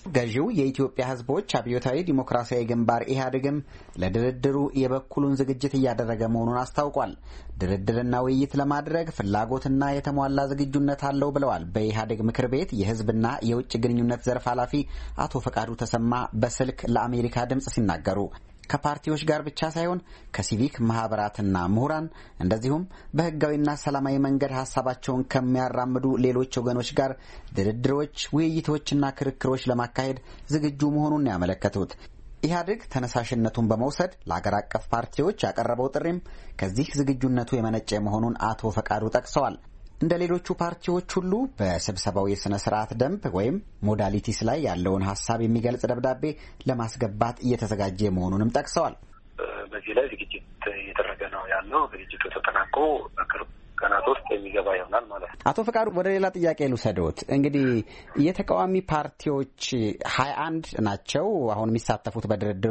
ገዢው የኢትዮጵያ ሕዝቦች አብዮታዊ ዲሞክራሲያዊ ግንባር ኢህአዴግም ለድርድሩ የበኩሉን ዝግጅት እያደረገ መሆኑን አስታውቋል። ድርድርና ውይይት ለማድረግ ፍላጎትና የተሟላ ዝግጁነት አለው ብለዋል በኢህአዴግ ምክር ቤት የሕዝብና የውጭ ግንኙነት ዘርፍ ኃላፊ አቶ ፈቃዱ ተሰማ በስልክ ለአሜሪካ ድምጽ ሲናገሩ ከፓርቲዎች ጋር ብቻ ሳይሆን ከሲቪክ ማህበራትና ምሁራን እንደዚሁም በህጋዊና ሰላማዊ መንገድ ሀሳባቸውን ከሚያራምዱ ሌሎች ወገኖች ጋር ድርድሮች፣ ውይይቶችና ክርክሮች ለማካሄድ ዝግጁ መሆኑን ያመለከቱት ኢህአዴግ ተነሳሽነቱን በመውሰድ ለአገር አቀፍ ፓርቲዎች ያቀረበው ጥሪም ከዚህ ዝግጁነቱ የመነጨ መሆኑን አቶ ፈቃዱ ጠቅሰዋል። እንደ ሌሎቹ ፓርቲዎች ሁሉ በስብሰባው የሥነ ስርዓት ደንብ ወይም ሞዳሊቲስ ላይ ያለውን ሀሳብ የሚገልጽ ደብዳቤ ለማስገባት እየተዘጋጀ መሆኑንም ጠቅሰዋል። በዚህ ላይ ዝግጅት እየተደረገ ነው ያለው። ዝግጅቱ ተጠናቆ በቅርብ ቀናት ውስጥ የሚገባ ይሆናል ማለት ነው። አቶ ፈቃዱ ወደ ሌላ ጥያቄ ልውሰዶት። እንግዲህ የተቃዋሚ ፓርቲዎች 21 ናቸው አሁን የሚሳተፉት በድርድሩ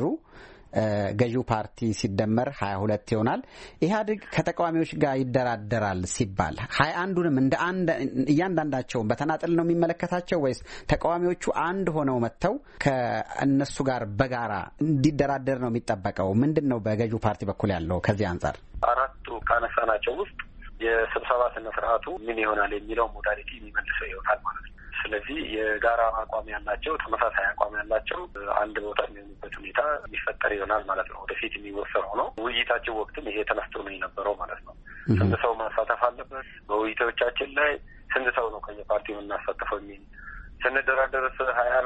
ገዢው ፓርቲ ሲደመር 22 ይሆናል። ኢህአዴግ ከተቃዋሚዎች ጋር ይደራደራል ሲባል 21ዱንም እንደ አንድ እያንዳንዳቸውን በተናጠል ነው የሚመለከታቸው ወይስ ተቃዋሚዎቹ አንድ ሆነው መጥተው ከእነሱ ጋር በጋራ እንዲደራደር ነው የሚጠበቀው? ምንድን ነው በገዢው ፓርቲ በኩል ያለው ከዚህ አንጻር? አራቱ ካነሳናቸው ውስጥ የስብሰባ ስነ ስርዓቱ ምን ይሆናል የሚለው ሞዳሊቲ የሚመልሰው ይሆናል ማለት ነው። ስለዚህ የጋራ አቋም ያላቸው ተመሳሳይ አቋም ያላቸው አንድ ቦታ የሚሆኑበት ሁኔታ የሚፈጠር ይሆናል ማለት ነው። ወደፊት የሚወሰነው ነው። ውይይታቸው ወቅትም ይሄ ተነስቶ ነው የነበረው ማለት ነው። ስንት ሰው ማሳተፍ አለበት? በውይይቶቻችን ላይ ስንት ሰው ነው ከየፓርቲው የምናሳተፈው የሚል ስንደራደርስ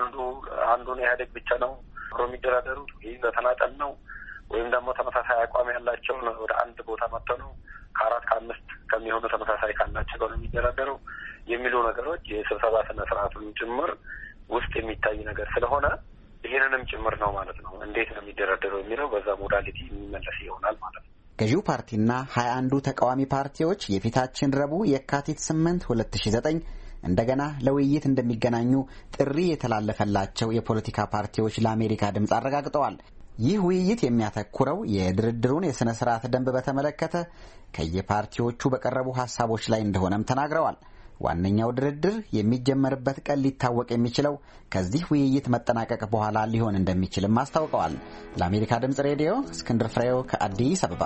አንዱን ኢህአዴግ ብቻ ነው አብሮ የሚደራደሩት ወይም በተናጠል ነው ወይም ደግሞ ተመሳሳይ አቋም ያላቸው ወደ አንድ ቦታ መጥተው ነው ከ4 ከ5 ከሚሆኑ ተመሳሳይ ካላቸው ጋር ነው የሚደራደረው የሚሉ ነገሮች የስብሰባ ስነ ስርዓቱን ጭምር ውስጥ የሚታይ ነገር ስለሆነ ይሄንንም ጭምር ነው ማለት ነው። እንዴት ነው የሚደረደረው የሚለው በዛ ሞዳሊቲ የሚመለስ ይሆናል ማለት ነው። ገዢው ፓርቲና 21ዱ ተቃዋሚ ፓርቲዎች የፊታችን ረቡዕ የካቲት 8 2009 እንደገና ለውይይት እንደሚገናኙ ጥሪ የተላለፈላቸው የፖለቲካ ፓርቲዎች ለአሜሪካ ድምፅ አረጋግጠዋል። ይህ ውይይት የሚያተኩረው የድርድሩን የሥነ ሥርዓት ደንብ በተመለከተ ከየፓርቲዎቹ በቀረቡ ሐሳቦች ላይ እንደሆነም ተናግረዋል። ዋነኛው ድርድር የሚጀመርበት ቀን ሊታወቅ የሚችለው ከዚህ ውይይት መጠናቀቅ በኋላ ሊሆን እንደሚችልም አስታውቀዋል። ለአሜሪካ ድምፅ ሬዲዮ እስክንድር ፍሬው ከአዲስ አበባ።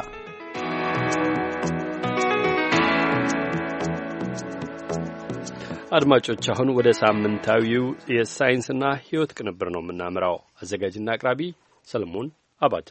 አድማጮች አሁን ወደ ሳምንታዊው የሳይንስና ሕይወት ቅንብር ነው የምናምራው። አዘጋጅና አቅራቢ ሰለሞን አባተ።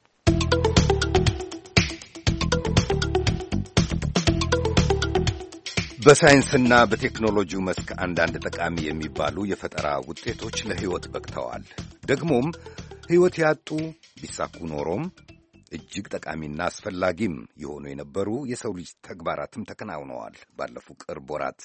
በሳይንስና በቴክኖሎጂው መስክ አንዳንድ ጠቃሚ የሚባሉ የፈጠራ ውጤቶች ለሕይወት በቅተዋል። ደግሞም ሕይወት ያጡ ቢሳኩ ኖሮም እጅግ ጠቃሚና አስፈላጊም የሆኑ የነበሩ የሰው ልጅ ተግባራትም ተከናውነዋል። ባለፉ ቅርብ ወራት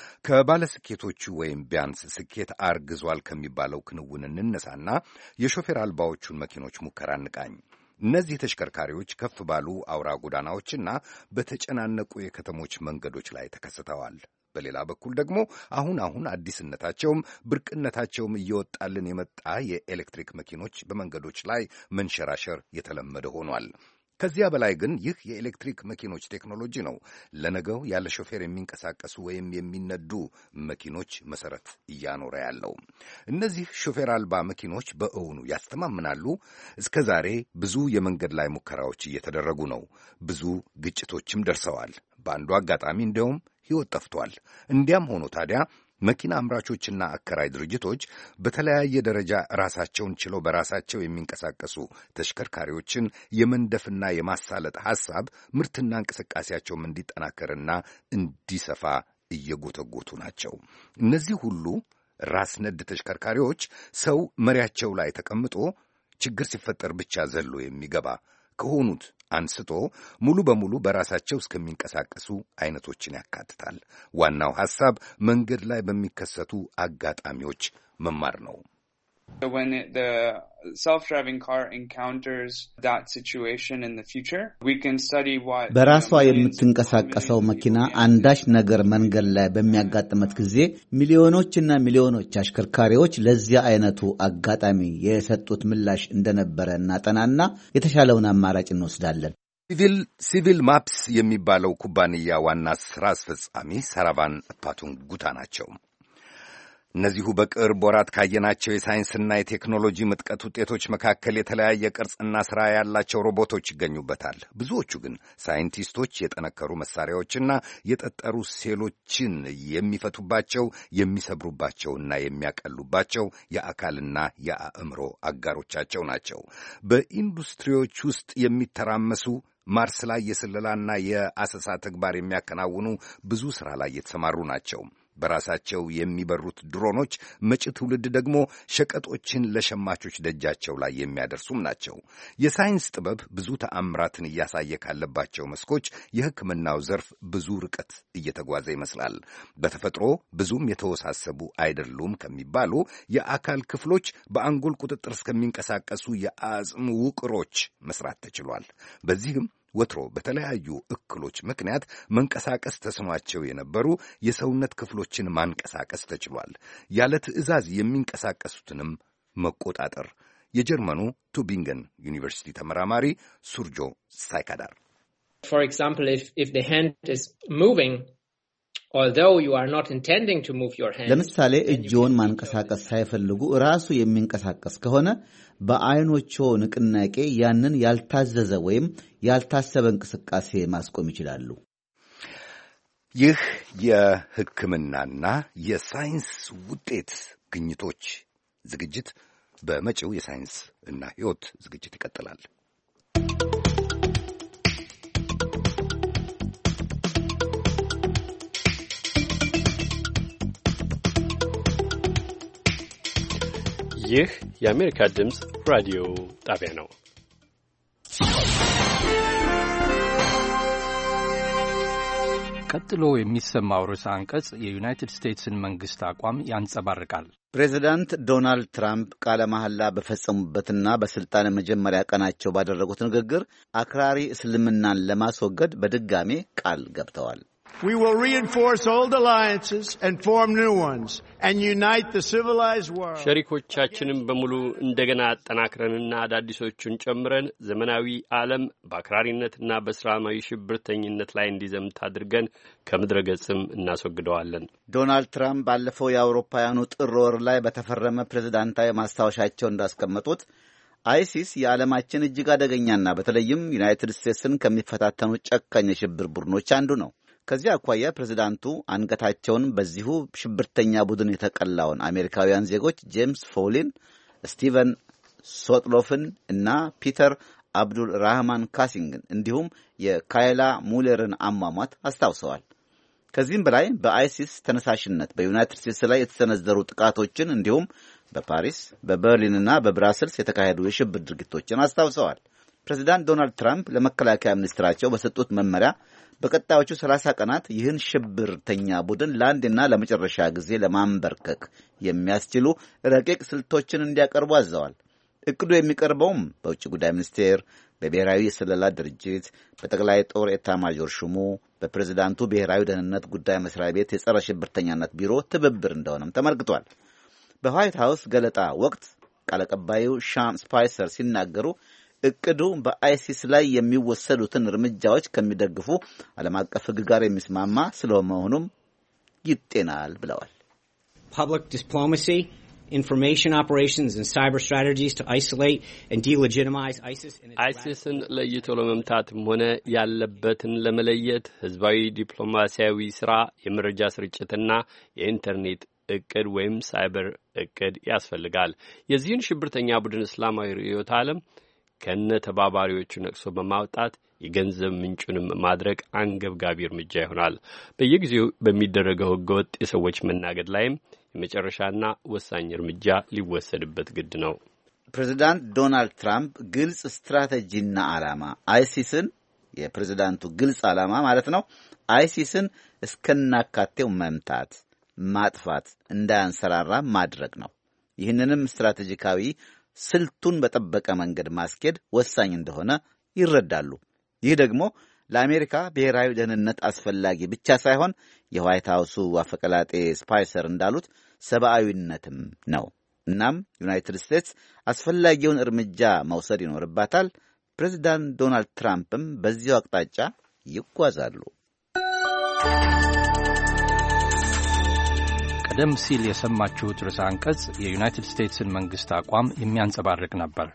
ከባለስኬቶቹ ወይም ቢያንስ ስኬት አርግዟል ከሚባለው ክንውን እንነሳና የሾፌር አልባዎቹን መኪኖች ሙከራ እንቃኝ። እነዚህ ተሽከርካሪዎች ከፍ ባሉ አውራ ጎዳናዎችና በተጨናነቁ የከተሞች መንገዶች ላይ ተከስተዋል። በሌላ በኩል ደግሞ አሁን አዲስነታቸውም ብርቅነታቸውም እየወጣልን የመጣ የኤሌክትሪክ መኪኖች በመንገዶች ላይ መንሸራሸር የተለመደ ሆኗል። ከዚያ በላይ ግን ይህ የኤሌክትሪክ መኪኖች ቴክኖሎጂ ነው ለነገው ያለ ሾፌር የሚንቀሳቀሱ ወይም የሚነዱ መኪኖች መሰረት እያኖረ ያለው። እነዚህ ሾፌር አልባ መኪኖች በእውኑ ያስተማምናሉ? እስከ ዛሬ ብዙ የመንገድ ላይ ሙከራዎች እየተደረጉ ነው። ብዙ ግጭቶችም ደርሰዋል። በአንዱ አጋጣሚ እንዲያውም ሕይወት ጠፍቷል። እንዲያም ሆኖ ታዲያ መኪና አምራቾችና አከራይ ድርጅቶች በተለያየ ደረጃ ራሳቸውን ችለው በራሳቸው የሚንቀሳቀሱ ተሽከርካሪዎችን የመንደፍና የማሳለጥ ሐሳብ ምርትና እንቅስቃሴያቸውም እንዲጠናከርና እንዲሰፋ እየጎተጎቱ ናቸው። እነዚህ ሁሉ ራስ ነድ ተሽከርካሪዎች ሰው መሪያቸው ላይ ተቀምጦ ችግር ሲፈጠር ብቻ ዘሎ የሚገባ ከሆኑት አንስቶ ሙሉ በሙሉ በራሳቸው እስከሚንቀሳቀሱ አይነቶችን ያካትታል። ዋናው ሐሳብ መንገድ ላይ በሚከሰቱ አጋጣሚዎች መማር ነው። When the self-driving car encounters that situation in the future, we can study what በራሷ የምትንቀሳቀሰው መኪና አንዳች ነገር መንገድ ላይ በሚያጋጥመት ጊዜ ሚሊዮኖችና ሚሊዮኖች አሽከርካሪዎች ለዚያ አይነቱ አጋጣሚ የሰጡት ምላሽ እንደነበረ እናጠናና የተሻለውን አማራጭ እንወስዳለን። ሲቪል ማፕስ የሚባለው ኩባንያ ዋና ሥራ አስፈጻሚ ሰራቫን ፓቱንጉታ ናቸው። እነዚሁ በቅርብ ወራት ካየናቸው የሳይንስና የቴክኖሎጂ ምጥቀት ውጤቶች መካከል የተለያየ ቅርጽና ሥራ ያላቸው ሮቦቶች ይገኙበታል። ብዙዎቹ ግን ሳይንቲስቶች የጠነከሩ መሳሪያዎችና የጠጠሩ ሴሎችን የሚፈቱባቸው፣ የሚሰብሩባቸውና የሚያቀሉባቸው የአካልና የአእምሮ አጋሮቻቸው ናቸው። በኢንዱስትሪዎች ውስጥ የሚተራመሱ ማርስ ላይ የስለላና የአሰሳ ተግባር የሚያከናውኑ ብዙ ሥራ ላይ የተሰማሩ ናቸው። በራሳቸው የሚበሩት ድሮኖች መጪ ትውልድ ደግሞ ሸቀጦችን ለሸማቾች ደጃቸው ላይ የሚያደርሱም ናቸው። የሳይንስ ጥበብ ብዙ ተአምራትን እያሳየ ካለባቸው መስኮች የሕክምናው ዘርፍ ብዙ ርቀት እየተጓዘ ይመስላል። በተፈጥሮ ብዙም የተወሳሰቡ አይደሉም ከሚባሉ የአካል ክፍሎች በአንጎል ቁጥጥር እስከሚንቀሳቀሱ የአጽም ውቅሮች መስራት ተችሏል። በዚህም ወትሮ በተለያዩ እክሎች ምክንያት መንቀሳቀስ ተስኗቸው የነበሩ የሰውነት ክፍሎችን ማንቀሳቀስ ተችሏል። ያለ ትዕዛዝ የሚንቀሳቀሱትንም መቆጣጠር። የጀርመኑ ቱቢንገን ዩኒቨርሲቲ ተመራማሪ ሱርጆ ሳይካዳር For example, if the hand is moving, although you are not intending to move your hand. ለምሳሌ እጅዎን ማንቀሳቀስ ሳይፈልጉ ራሱ የሚንቀሳቀስ ከሆነ በአይኖቹ ንቅናቄ ያንን ያልታዘዘ ወይም ያልታሰበ እንቅስቃሴ ማስቆም ይችላሉ። ይህ የሕክምናና የሳይንስ ውጤት ግኝቶች ዝግጅት በመጪው የሳይንስ እና ሕይወት ዝግጅት ይቀጥላል። ይህ የአሜሪካ ድምፅ ራዲዮ ጣቢያ ነው። ቀጥሎ የሚሰማው ርዕሰ አንቀጽ የዩናይትድ ስቴትስን መንግሥት አቋም ያንጸባርቃል። ፕሬዚዳንት ዶናልድ ትራምፕ ቃለ መሐላ በፈጸሙበትና በሥልጣን መጀመሪያ ቀናቸው ባደረጉት ንግግር አክራሪ እስልምናን ለማስወገድ በድጋሜ ቃል ገብተዋል። We will reinforce old alliances and form new ones and unite the civilized world. ሸሪኮቻችንን በሙሉ እንደገና አጠናክረንና አዳዲሶቹን ጨምረን ዘመናዊ ዓለም በአክራሪነትና በእስላማዊ ሽብርተኝነት ላይ እንዲዘምት አድርገን ከምድረ ገጽም እናስወግደዋለን። ዶናልድ ትራምፕ ባለፈው የአውሮፓውያኑ ጥር ወር ላይ በተፈረመ ፕሬዝዳንታዊ ማስታወሻቸው እንዳስቀመጡት አይሲስ የዓለማችን እጅግ አደገኛና በተለይም ዩናይትድ ስቴትስን ከሚፈታተኑ ጨካኝ የሽብር ቡድኖች አንዱ ነው። ከዚህ አኳያ ፕሬዝዳንቱ አንገታቸውን በዚሁ ሽብርተኛ ቡድን የተቀላውን አሜሪካውያን ዜጎች ጄምስ ፎሊን፣ ስቲቨን ሶትሎፍን እና ፒተር አብዱል ራህማን ካሲንግን እንዲሁም የካይላ ሙለርን አሟሟት አስታውሰዋል። ከዚህም በላይ በአይሲስ ተነሳሽነት በዩናይትድ ስቴትስ ላይ የተሰነዘሩ ጥቃቶችን እንዲሁም በፓሪስ በበርሊንና በብራስልስ የተካሄዱ የሽብር ድርጊቶችን አስታውሰዋል። ፕሬዝዳንት ዶናልድ ትራምፕ ለመከላከያ ሚኒስትራቸው በሰጡት መመሪያ በቀጣዮቹ 30 ቀናት ይህን ሽብርተኛ ቡድን ለአንድና ለመጨረሻ ጊዜ ለማንበርከክ የሚያስችሉ ረቂቅ ስልቶችን እንዲያቀርቡ አዘዋል። እቅዱ የሚቀርበውም በውጭ ጉዳይ ሚኒስቴር፣ በብሔራዊ የስለላ ድርጅት፣ በጠቅላይ ጦር ኤታማዦር ሹሙ፣ በፕሬዝዳንቱ ብሔራዊ ደህንነት ጉዳይ መስሪያ ቤት የጸረ ሽብርተኛነት ቢሮ ትብብር እንደሆነም ተመልክቷል። በዋይት ሃውስ ገለጣ ወቅት ቃል አቀባዩ ሻን ስፓይሰር ሲናገሩ እቅዱ በአይሲስ ላይ የሚወሰዱትን እርምጃዎች ከሚደግፉ ዓለም አቀፍ ሕግ ጋር የሚስማማ ስለመሆኑም ይጤናል ብለዋል። Public diplomacy, information operations and cyber strategies to isolate and delegitimize ISIS. አይሲስን ለይቶ ለመምታትም ሆነ ያለበትን ለመለየት ህዝባዊ ዲፕሎማሲያዊ ስራ፣ የመረጃ ስርጭትና የኢንተርኔት እቅድ ወይም ሳይበር እቅድ ያስፈልጋል። የዚህን ሽብርተኛ ቡድን እስላማዊ ርዕዮተ ዓለም ከነ ተባባሪዎቹ ነቅሶ በማውጣት የገንዘብ ምንጩንም ማድረግ አንገብጋቢ እርምጃ ይሆናል። በየጊዜው በሚደረገው ህገወጥ የሰዎች መናገድ ላይም የመጨረሻና ወሳኝ እርምጃ ሊወሰድበት ግድ ነው። ፕሬዚዳንት ዶናልድ ትራምፕ ግልጽ ስትራቴጂና ዓላማ አይሲስን የፕሬዚዳንቱ ግልጽ ዓላማ ማለት ነው አይሲስን እስከናካቴው መምታት፣ ማጥፋት፣ እንዳያንሰራራ ማድረግ ነው። ይህንንም ስትራቴጂካዊ ስልቱን በጠበቀ መንገድ ማስኬድ ወሳኝ እንደሆነ ይረዳሉ። ይህ ደግሞ ለአሜሪካ ብሔራዊ ደህንነት አስፈላጊ ብቻ ሳይሆን የዋይት ሃውሱ አፈቀላጤ ስፓይሰር እንዳሉት ሰብአዊነትም ነው። እናም ዩናይትድ ስቴትስ አስፈላጊውን እርምጃ መውሰድ ይኖርባታል። ፕሬዚዳንት ዶናልድ ትራምፕም በዚሁ አቅጣጫ ይጓዛሉ። ቀደም ሲል የሰማችሁት ርዕሰ አንቀጽ የዩናይትድ ስቴትስን መንግስት አቋም የሚያንጸባርቅ ነበር።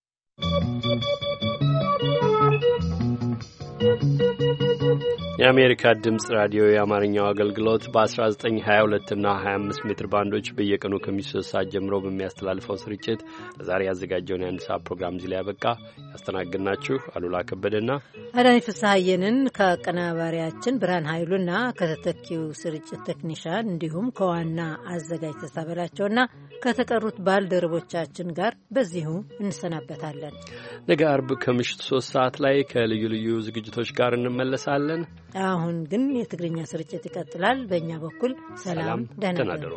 የአሜሪካ ድምጽ ራዲዮ የአማርኛው አገልግሎት በ1922 እና 25 ሜትር ባንዶች በየቀኑ ከ3 ሰዓት ጀምሮ በሚያስተላልፈው ስርጭት ለዛሬ ያዘጋጀውን የአንድ ሰዓት ፕሮግራም እዚህ ላይ ያበቃ። ያስተናግድናችሁ አሉላ ከበደና አዳኝ ፍስሐየንን ከአቀናባሪያችን ብርሃን ኃይሉና ከተተኪው ስርጭት ቴክኒሻን እንዲሁም ከዋና አዘጋጅ ተሳበላቸውና ከተቀሩት ባልደረቦቻችን ጋር በዚሁ እንሰናበታለን። ነገ አርብ ከምሽቱ 3 ሰዓት ላይ ከልዩ ልዩ ዝግጅቶች ጋር እንመለሳለን። አሁን ግን የትግርኛ ስርጭት ይቀጥላል። በእኛ በኩል ሰላም፣ ደህና ደሩ።